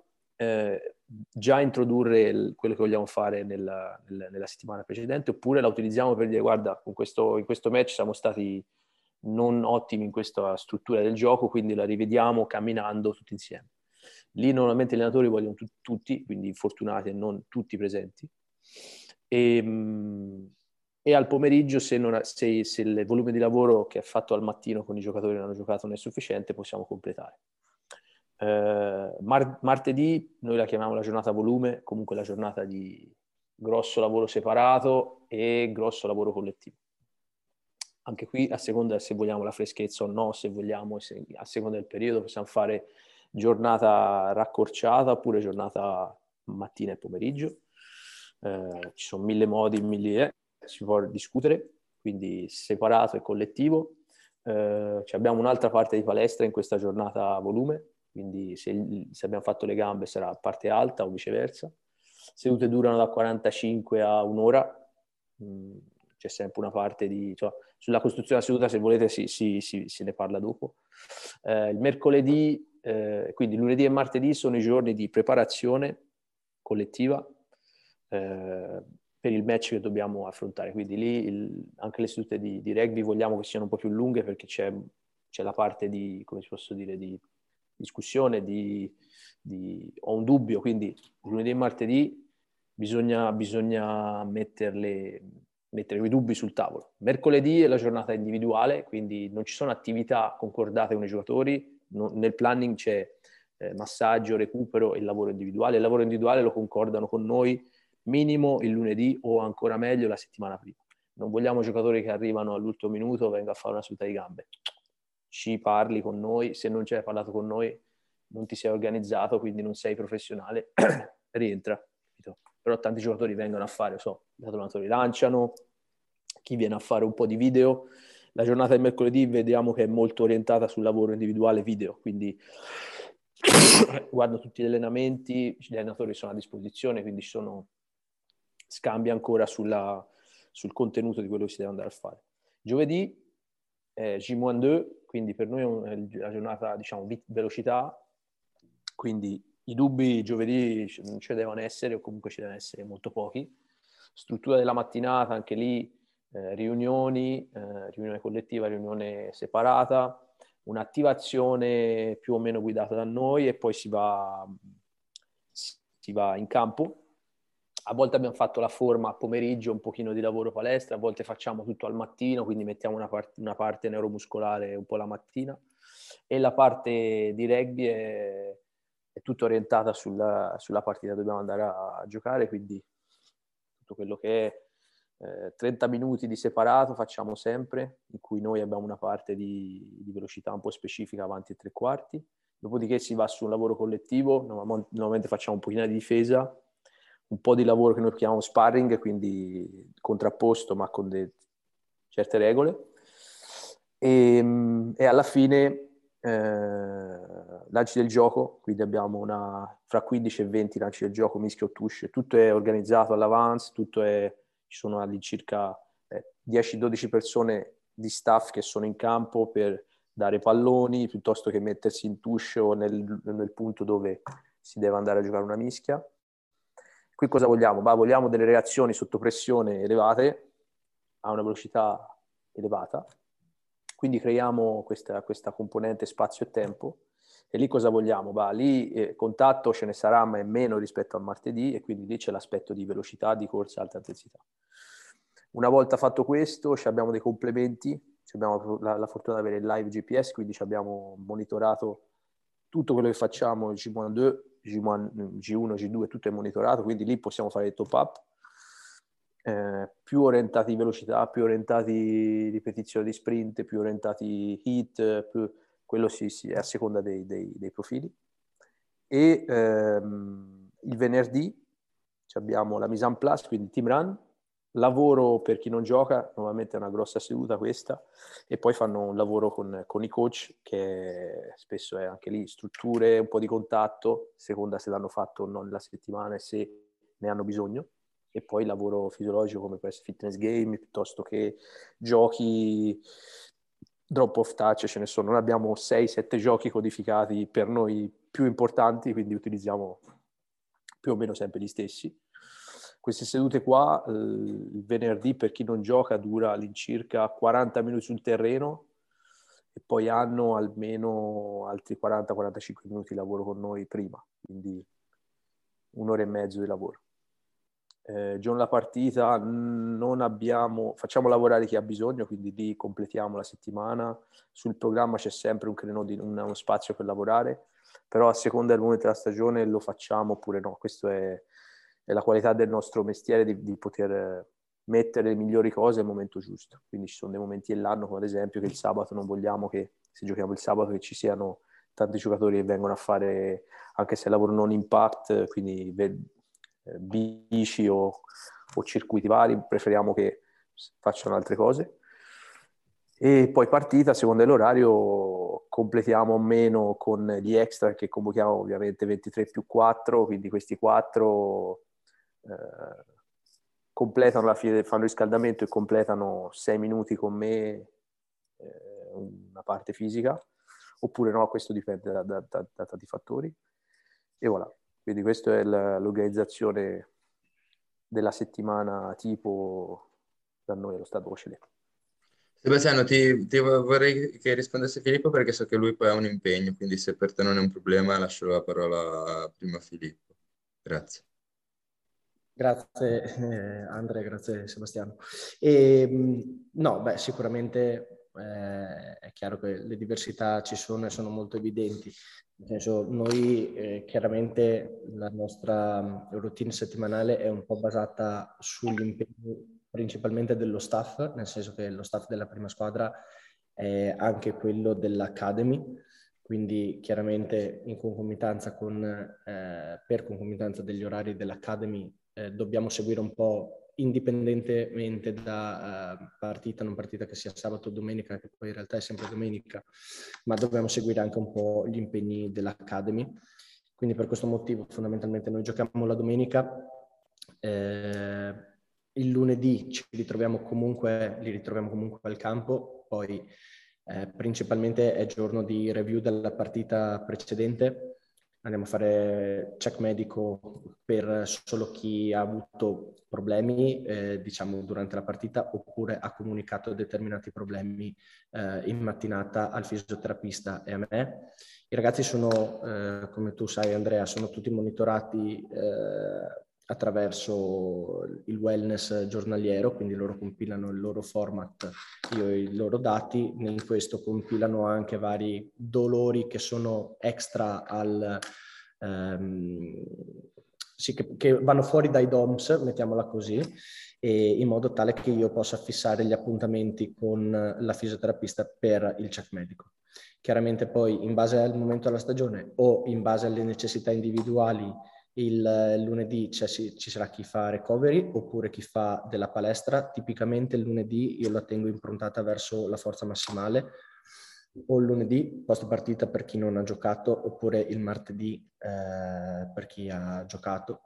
già introdurre quello che vogliamo fare nella settimana precedente, oppure la utilizziamo per dire guarda, in questo match siamo stati non ottimi in questa struttura del gioco, quindi la rivediamo camminando tutti insieme. Lì normalmente gli allenatori vogliono tutti, quindi fortunati e non tutti presenti. E al pomeriggio, se il volume di lavoro che è fatto al mattino con i giocatori non hanno giocato non è sufficiente, possiamo completare. Martedì noi la chiamiamo la giornata volume, comunque la giornata di grosso lavoro separato e grosso lavoro collettivo. Anche qui, a seconda se vogliamo la freschezza o no, se vogliamo, a seconda del periodo, possiamo fare giornata raccorciata oppure giornata mattina e pomeriggio. Ci sono 1000 modi, si può discutere, quindi separato e collettivo. Abbiamo un'altra parte di palestra in questa giornata volume, quindi se abbiamo fatto le gambe sarà parte alta o viceversa. Sedute durano da 45 a un'ora, c'è sempre una parte sulla costruzione della seduta, se volete se ne parla dopo. Il mercoledì, quindi lunedì e martedì sono i giorni di preparazione collettiva per il match che dobbiamo affrontare, quindi lì anche le sedute di rugby vogliamo che siano un po' più lunghe perché c'è la parte di, come si posso dire, di discussione, ho un dubbio, quindi lunedì e martedì bisogna mettere i dubbi sul tavolo. Mercoledì è la giornata individuale, quindi non ci sono attività concordate con i giocatori, nel planning c'è massaggio, recupero e il lavoro individuale. Il lavoro individuale lo concordano con noi minimo il lunedì o ancora meglio la settimana prima. Non vogliamo giocatori che arrivano all'ultimo minuto, venga a fare una seduta di gambe. Ci parli con noi, se non ci hai parlato con noi non ti sei organizzato, quindi non sei professionale, rientra. Capito? Però tanti giocatori vengono a fare, gli allenatori lanciano, chi viene a fare un po' di video. La giornata del mercoledì vediamo che è molto orientata sul lavoro individuale video, quindi guardo tutti gli allenamenti, gli allenatori sono a disposizione, quindi ci sono scambi ancora sul contenuto di quello che si deve andare a fare. Giovedì J-2, quindi per noi è la giornata, diciamo, velocità, quindi i dubbi giovedì non ci devono essere, o comunque ci devono essere molto pochi. Struttura della mattinata, anche lì riunione collettiva, riunione separata, un'attivazione più o meno guidata da noi e poi si va in campo. A volte abbiamo fatto la forma a pomeriggio, un pochino di lavoro palestra, a volte facciamo tutto al mattino, quindi mettiamo una parte neuromuscolare un po' la mattina, e la parte di rugby è tutta orientata sulla partita che dobbiamo andare a giocare, quindi tutto quello che è 30 minuti di separato facciamo sempre, in cui noi abbiamo una parte di velocità un po' specifica avanti e 3/4, dopodiché si va su un lavoro collettivo, normalmente facciamo un pochino di difesa, un po' di lavoro che noi chiamiamo sparring, quindi contrapposto ma con certe regole, e alla fine lanci del gioco, quindi abbiamo fra 15 e 20 lanci del gioco, mischio o touche, tutto è organizzato all'avance, ci sono all'incirca 10-12 persone di staff che sono in campo per dare palloni piuttosto che mettersi in touche o nel punto dove si deve andare a giocare una mischia. Qui cosa vogliamo? Vogliamo delle reazioni sotto pressione elevate, a una velocità elevata, quindi creiamo questa componente spazio e tempo. E lì cosa vogliamo? Lì contatto ce ne sarà, ma è meno rispetto al martedì, e quindi lì c'è l'aspetto di velocità, di corsa, alta intensità. Una volta fatto questo, abbiamo dei complementi, abbiamo la fortuna di avere il live GPS, quindi abbiamo monitorato tutto quello che facciamo, G1, G2, tutto è monitorato, quindi lì possiamo fare il top up. più orientati velocità, più orientati ripetizione di sprint, più orientati hit, quello è a seconda dei profili. E il venerdì abbiamo la mise en place, quindi team run, lavoro per chi non gioca, normalmente è una grossa seduta questa, e poi fanno un lavoro con i coach, che spesso è anche lì strutture, un po' di contatto, seconda se l'hanno fatto o no nella settimana e se ne hanno bisogno, e poi lavoro fisiologico come può essere fitness game, piuttosto che giochi, drop off touch, ce ne sono. Noi abbiamo 6-7 giochi codificati per noi più importanti, quindi utilizziamo più o meno sempre gli stessi. Queste sedute qua, il venerdì per chi non gioca dura all'incirca 40 minuti sul terreno, e poi hanno almeno altri 40-45 minuti di lavoro con noi prima, quindi 1 ora e mezzo di lavoro. Giorno la partita facciamo lavorare chi ha bisogno, quindi lì completiamo la settimana. Sul programma c'è sempre uno spazio per lavorare, però a seconda del momento della stagione lo facciamo oppure no. Questo è la qualità del nostro mestiere, di poter mettere le migliori cose al momento giusto. Quindi ci sono dei momenti dell'anno, come ad esempio che il sabato non vogliamo che, se giochiamo il sabato, che ci siano tanti giocatori che vengono a fare, anche se lavoro non impact, quindi bici o circuiti vari, preferiamo che facciano altre cose. E poi partita, a seconda dell'orario, completiamo o meno con gli extra, che convochiamo ovviamente 23 più 4, quindi questi 4 completano alla fine, fanno riscaldamento e completano 6 minuti con me, una parte fisica, oppure no, questo dipende da tanti fattori. E voilà, quindi questa è l'organizzazione della settimana tipo da noi allo Stato Ocele. Sebastiano, vorrei che rispondesse Filippo, perché so che lui poi ha un impegno, quindi se per te non è un problema lascio la parola prima a Filippo. Grazie. Grazie Andrea, grazie Sebastiano. No, beh, sicuramente è chiaro che le diversità ci sono e sono molto evidenti. Nel senso, noi chiaramente la nostra routine settimanale è un po' basata sugli impegni principalmente dello staff, nel senso che lo staff della prima squadra è anche quello dell'Academy, quindi chiaramente in concomitanza per concomitanza degli orari dell'Academy dobbiamo seguire un po' indipendentemente da partita, non partita, che sia sabato o domenica, che poi in realtà è sempre domenica, ma dobbiamo seguire anche un po' gli impegni dell'Academy. Quindi per questo motivo fondamentalmente noi giochiamo la domenica, il lunedì li ritroviamo comunque al campo, poi principalmente è giorno di review della partita precedente. Andiamo a fare check medico per solo chi ha avuto problemi, diciamo, durante la partita, oppure ha comunicato determinati problemi in mattinata al fisioterapista e a me. I ragazzi sono, come tu sai Andrea, sono tutti monitorati attraverso il wellness giornaliero, quindi loro compilano il loro format, io i loro dati, in questo compilano anche vari dolori che sono extra sì, che vanno fuori dai DOMS, mettiamola così, e in modo tale che io possa fissare gli appuntamenti con la fisioterapista per il check medico. Chiaramente poi in base al momento della stagione o in base alle necessità individuali, il lunedì ci sarà chi fa recovery oppure chi fa della palestra. Tipicamente il lunedì io la tengo improntata verso la forza massimale, o il lunedì post partita per chi non ha giocato, oppure il martedì per chi ha giocato,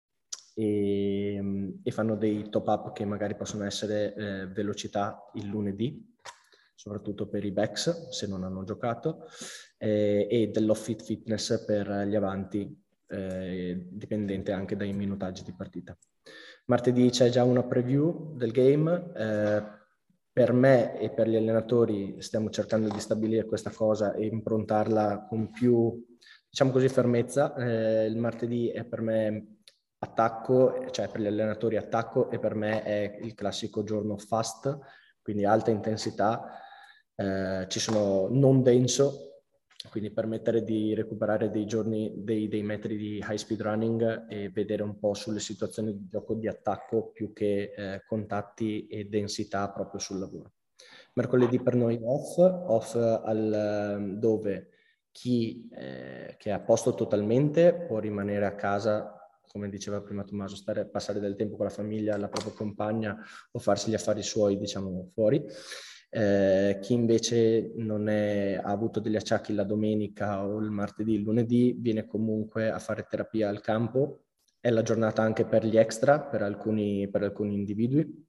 e fanno dei top up che magari possono essere velocità il lunedì, soprattutto per i backs se non hanno giocato, e dell'off-fit fitness per gli avanti, dipendente anche dai minutaggi di partita. Martedì c'è già una preview del game. Per me e per gli allenatori stiamo cercando di stabilire questa cosa e improntarla con più, diciamo così, fermezza. Il martedì è per me attacco, cioè per gli allenatori attacco, e per me è il classico giorno fast, quindi alta intensità. Ci sono non denso, quindi permettere di recuperare dei giorni, dei metri di high speed running e vedere un po' sulle situazioni di gioco di attacco più che contatti e densità proprio sul lavoro. Mercoledì per noi off dove chi che è a posto totalmente può rimanere a casa, come diceva prima Tommaso, passare del tempo con la famiglia, la propria compagna o farsi gli affari suoi, diciamo, fuori. Chi invece ha avuto degli acciacchi la domenica o il martedì, il lunedì, viene comunque a fare terapia al campo. È la giornata anche per gli extra, per alcuni individui.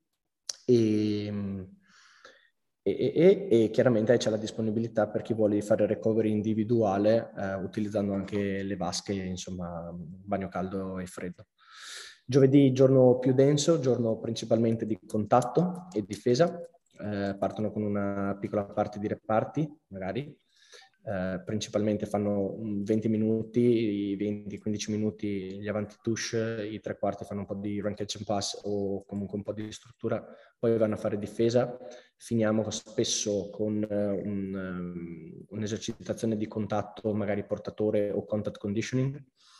E chiaramente c'è la disponibilità per chi vuole fare recovery individuale utilizzando anche le vasche, insomma, bagno caldo e freddo. Giovedì giorno più denso, giorno principalmente di contatto e difesa. Partono con una piccola parte di reparti, magari. Principalmente fanno 20 minuti, 20-15 minuti gli avanti touche, i tre quarti fanno un po' di run catch and pass o comunque un po' di struttura, poi vanno a fare difesa. Finiamo spesso con un'esercitazione di contatto, magari portatore o contact conditioning,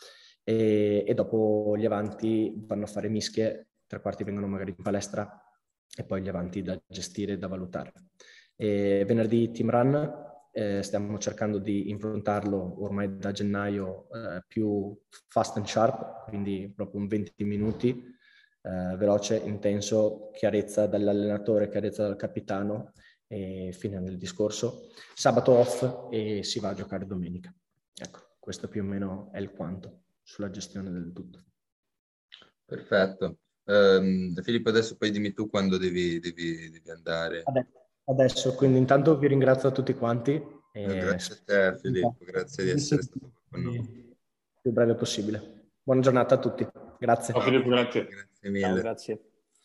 e dopo gli avanti vanno a fare mischie, tre quarti vengono magari in palestra e poi gli avanti da gestire e da valutare. Venerdì team run, stiamo cercando di improntarlo ormai da gennaio più fast and sharp, quindi proprio un 20 minuti, veloce, intenso, chiarezza dall'allenatore, chiarezza dal capitano e fine del discorso. Sabato off e si va a giocare domenica. Ecco, questo più o meno è il quanto sulla gestione del tutto. Perfetto. Filippo, adesso poi dimmi tu quando devi andare. Adesso, quindi intanto vi ringrazio a tutti quanti. Grazie a te, Filippo, grazie di essere stato con noi. Il più breve possibile. Buona giornata a tutti. Grazie. Ciao Filippo, grazie. Grazie mille. Ciao, grazie.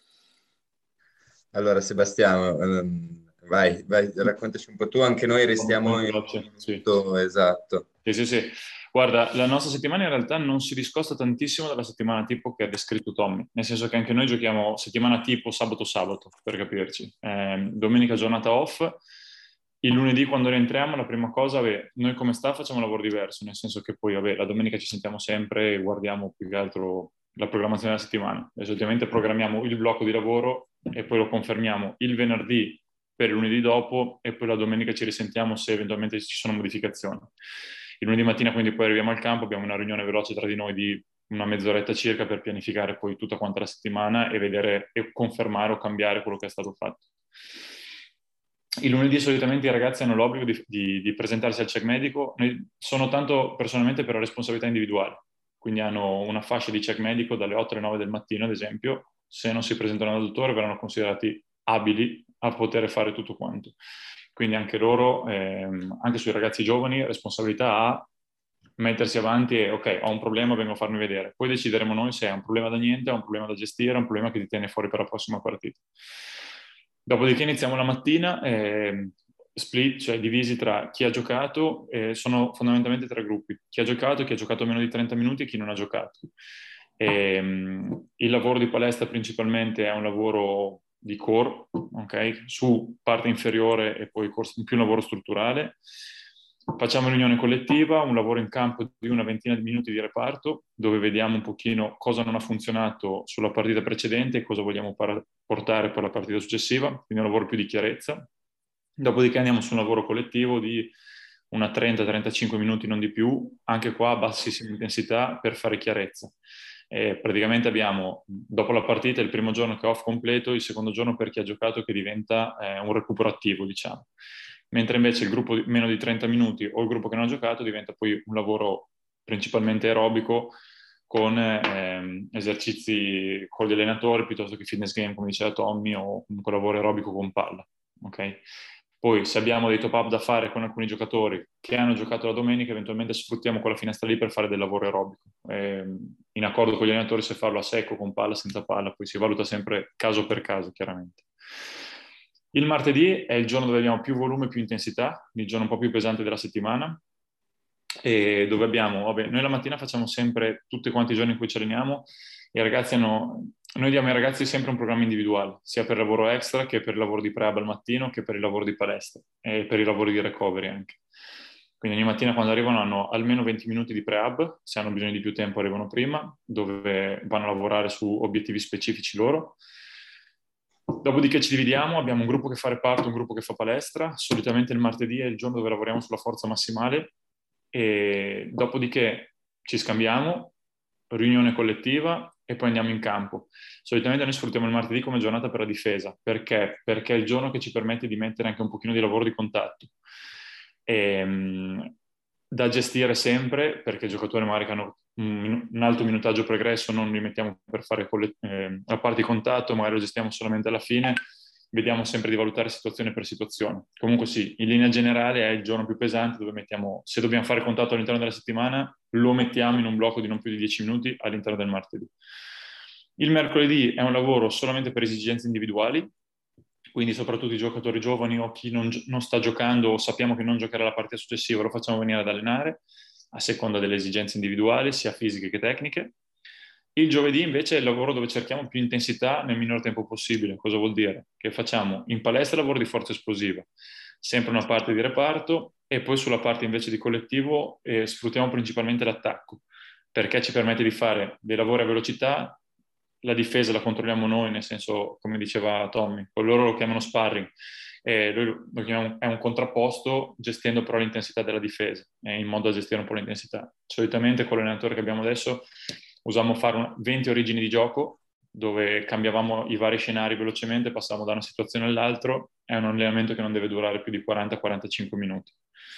Allora, Sebastiano, vai, raccontaci un po' tu. Anche noi restiamo in minuto esatto. Sì. Guarda, la nostra settimana in realtà non si discosta tantissimo dalla settimana tipo che ha descritto Tommy, nel senso che anche noi giochiamo settimana tipo sabato, per capirci. Domenica giornata off. Il lunedì quando rientriamo la prima cosa, noi come staff facciamo un lavoro diverso, nel senso che poi la domenica ci sentiamo sempre e guardiamo più che altro la programmazione della settimana. E solitamente programmiamo il blocco di lavoro e poi lo confermiamo il venerdì per il lunedì dopo e poi la domenica ci risentiamo se eventualmente ci sono modificazioni. Il lunedì mattina quindi poi arriviamo al campo, abbiamo una riunione veloce tra di noi di una mezz'oretta circa per pianificare poi tutta quanta la settimana e vedere e confermare o cambiare quello che è stato fatto. Il lunedì solitamente i ragazzi hanno l'obbligo di presentarsi al check medico. Sono tanto personalmente per la responsabilità individuale, quindi hanno una fascia di check medico dalle 8 alle 9 del mattino, ad esempio. Se non si presentano al dottore verranno considerati abili a poter fare tutto quanto. Quindi anche loro, anche sui ragazzi giovani, responsabilità a mettersi avanti e ok, ho un problema, vengo a farmi vedere. Poi decideremo noi se è un problema da niente, è un problema da gestire, è un problema che ti tiene fuori per la prossima partita. Dopodiché iniziamo la mattina, split, cioè divisi tra chi ha giocato, sono fondamentalmente tre gruppi. Chi ha giocato meno di 30 minuti e chi non ha giocato. Il lavoro di palestra principalmente è un lavoro di core, ok? Su parte inferiore e poi più un lavoro strutturale. Facciamo riunione collettiva, un lavoro in campo di una ventina di minuti di reparto, dove vediamo un pochino cosa non ha funzionato sulla partita precedente e cosa vogliamo portare per la partita successiva, quindi un lavoro più di chiarezza. Dopodiché andiamo su un lavoro collettivo di una 30-35 minuti, non di più, anche qua a bassissima intensità per fare chiarezza. Praticamente abbiamo, dopo la partita, il primo giorno che è off completo, il secondo giorno per chi ha giocato che diventa un recupero attivo, diciamo. Mentre invece il gruppo meno di 30 minuti o il gruppo che non ha giocato diventa poi un lavoro principalmente aerobico con esercizi con gli allenatori piuttosto che fitness game, come diceva Tommy, o un lavoro aerobico con palla. Okay? Poi se abbiamo dei top up da fare con alcuni giocatori che hanno giocato la domenica, eventualmente sfruttiamo quella finestra lì per fare del lavoro aerobico. In accordo con gli allenatori se farlo a secco, con palla, senza palla, poi si valuta sempre caso per caso, chiaramente. Il martedì è il giorno dove abbiamo più volume e più intensità, il giorno un po' più pesante della settimana, e dove abbiamo, noi la mattina facciamo sempre, tutti quanti i giorni in cui ci alleniamo, noi diamo ai ragazzi sempre un programma individuale, sia per il lavoro extra che per il lavoro di prehab al mattino, che per il lavoro di palestra e per i lavori di recovery anche. Quindi ogni mattina quando arrivano hanno almeno 20 minuti di pre-hub, se hanno bisogno di più tempo arrivano prima, dove vanno a lavorare su obiettivi specifici loro. Dopodiché ci dividiamo, abbiamo un gruppo che fa reparto, un gruppo che fa palestra, solitamente il martedì è il giorno dove lavoriamo sulla forza massimale, e dopodiché ci scambiamo, riunione collettiva e poi andiamo in campo. Solitamente noi sfruttiamo il martedì come giornata per la difesa. Perché? Perché è il giorno che ci permette di mettere anche un pochino di lavoro di contatto. Da gestire sempre, perché i giocatori magari che hanno un alto minutaggio pregresso non li mettiamo per fare la parte di contatto, magari lo gestiamo solamente alla fine, vediamo sempre di valutare situazione per situazione. Comunque sì, in linea generale è il giorno più pesante dove mettiamo, se dobbiamo fare contatto all'interno della settimana, lo mettiamo in un blocco di non più di 10 minuti all'interno del martedì. Il mercoledì è un lavoro solamente per esigenze individuali, quindi soprattutto i giocatori giovani o chi non sta giocando o sappiamo che non giocherà la partita successiva lo facciamo venire ad allenare a seconda delle esigenze individuali, sia fisiche che tecniche. Il giovedì invece è il lavoro dove cerchiamo più intensità nel minor tempo possibile. Cosa vuol dire? Che facciamo in palestra lavoro di forza esplosiva, sempre una parte di reparto, e poi sulla parte invece di collettivo sfruttiamo principalmente l'attacco, perché ci permette di fare dei lavori a velocità. La difesa la controlliamo noi, nel senso, come diceva Tommy, loro lo chiamano sparring, noi lo chiamiamo, è un contrapposto, gestendo però l'intensità della difesa, in modo da gestire un po' l'intensità. Solitamente con l'allenatore che abbiamo adesso usiamo fare 20 origini di gioco, dove cambiavamo i vari scenari velocemente, passavamo da una situazione all'altra. È un allenamento che non deve durare più di 40-45 minuti.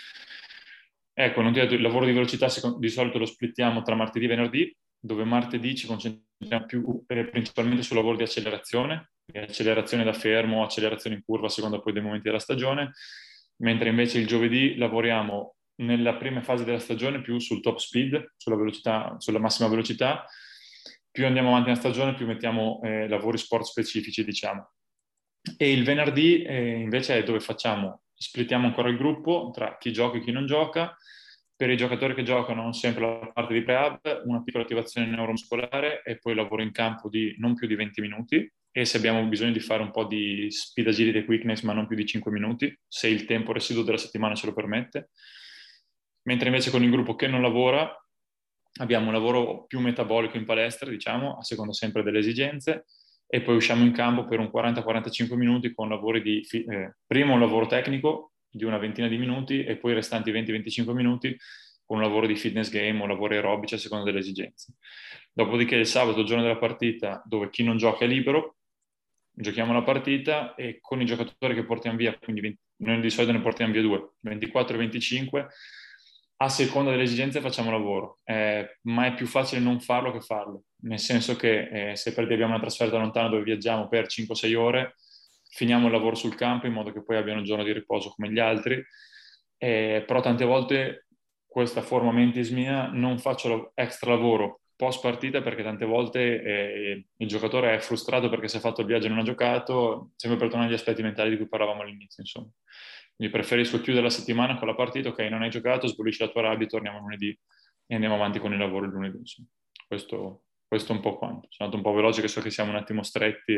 Ecco, non ti ho detto, il lavoro di velocità di solito lo splittiamo tra martedì e venerdì, dove martedì ci concentriamo principalmente sul lavoro di accelerazione da fermo, accelerazione in curva a seconda poi dei momenti della stagione, mentre invece il giovedì lavoriamo nella prima fase della stagione più sul top speed, sulla velocità, sulla massima velocità. Più andiamo avanti nella stagione, più mettiamo lavori sport specifici, diciamo. E il venerdì invece è dove splittiamo ancora il gruppo tra chi gioca e chi non gioca. Per i giocatori che giocano sempre la parte di pre-hub, una piccola attivazione neuromuscolare e poi lavoro in campo di non più di 20 minuti, e se abbiamo bisogno di fare un po' di speed agility e quickness, ma non più di 5 minuti, se il tempo residuo della settimana ce lo permette. Mentre invece con il gruppo che non lavora abbiamo un lavoro più metabolico in palestra, diciamo, a seconda sempre delle esigenze, e poi usciamo in campo per un 40-45 minuti con lavori prima un lavoro tecnico di una ventina di minuti e poi i restanti 20-25 minuti con un lavoro di fitness game o lavori aerobici a seconda delle esigenze. Dopodiché il sabato, giorno della partita, dove chi non gioca è libero, giochiamo la partita e con i giocatori che portiamo via, quindi noi di solito ne portiamo via 2, 24-25, a seconda delle esigenze facciamo lavoro, ma è più facile non farlo che farlo, nel senso che se per dire abbiamo una trasferta lontana dove viaggiamo per 5-6 ore, finiamo il lavoro sul campo in modo che poi abbiano un giorno di riposo come gli altri, però tante volte questa forma mentis mia non faccio extra lavoro post partita, perché tante volte il giocatore è frustrato perché si è fatto il viaggio e non ha giocato, sempre per tornare agli aspetti mentali di cui parlavamo all'inizio, insomma. Quindi preferisco chiudere la settimana con la partita, ok, non hai giocato, sbolisci la tua rabbia, torniamo lunedì e andiamo avanti con il lavoro il lunedì, insomma. Questo è un po' quanto. Sono andato un po' veloce, che so che siamo un attimo stretti,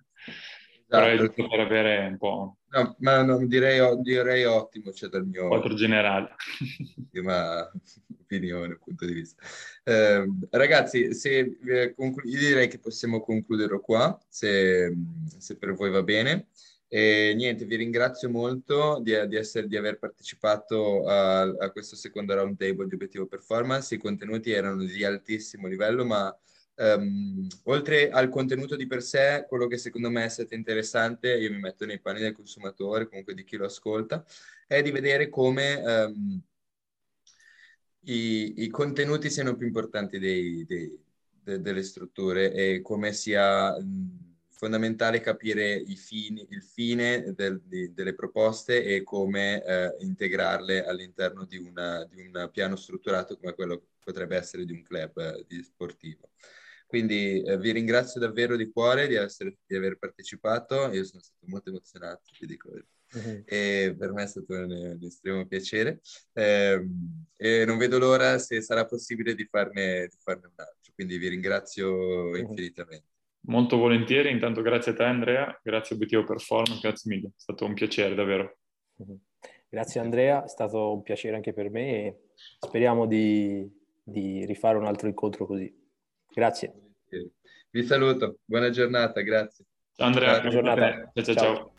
però è giusto per avere un po'... No, ma no, direi ottimo, cioè dal mio... quattro generale. Ma opinione, punto di vista. Ragazzi, io direi che possiamo concluderlo qua, se per voi va bene. E niente, vi ringrazio molto di aver partecipato a questo secondo round table di Obiettivo Performance. I contenuti erano di altissimo livello, ma oltre al contenuto di per sé, quello che secondo me è stato interessante, io mi metto nei panni del consumatore, comunque di chi lo ascolta, è di vedere come i contenuti siano più importanti delle strutture, e come sia fondamentale capire il fine delle proposte e come integrarle all'interno di un piano strutturato come quello che potrebbe essere di un club sportivo. Quindi vi ringrazio davvero di cuore di aver partecipato. Io sono stato molto emozionato, vi dico. E per me è stato un estremo piacere, e non vedo l'ora, se sarà possibile, di farne un altro, quindi vi ringrazio infinitamente. Molto volentieri, intanto grazie a te Andrea, grazie a Obiettivo Performance, grazie mille, è stato un piacere davvero. Grazie Andrea, è stato un piacere anche per me e speriamo di rifare un altro incontro così. Grazie. Vi saluto, buona giornata, grazie. Ciao Andrea, buona giornata. Ciao.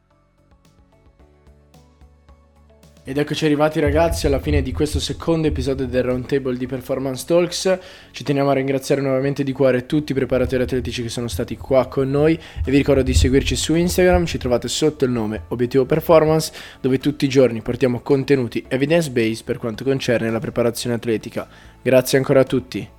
Ed eccoci arrivati ragazzi alla fine di questo secondo episodio del Roundtable di Performance Talks. Ci teniamo a ringraziare nuovamente di cuore tutti i preparatori atletici che sono stati qua con noi e vi ricordo di seguirci su Instagram, ci trovate sotto il nome Obiettivo Performance, dove tutti i giorni portiamo contenuti evidence-based per quanto concerne la preparazione atletica. Grazie ancora a tutti.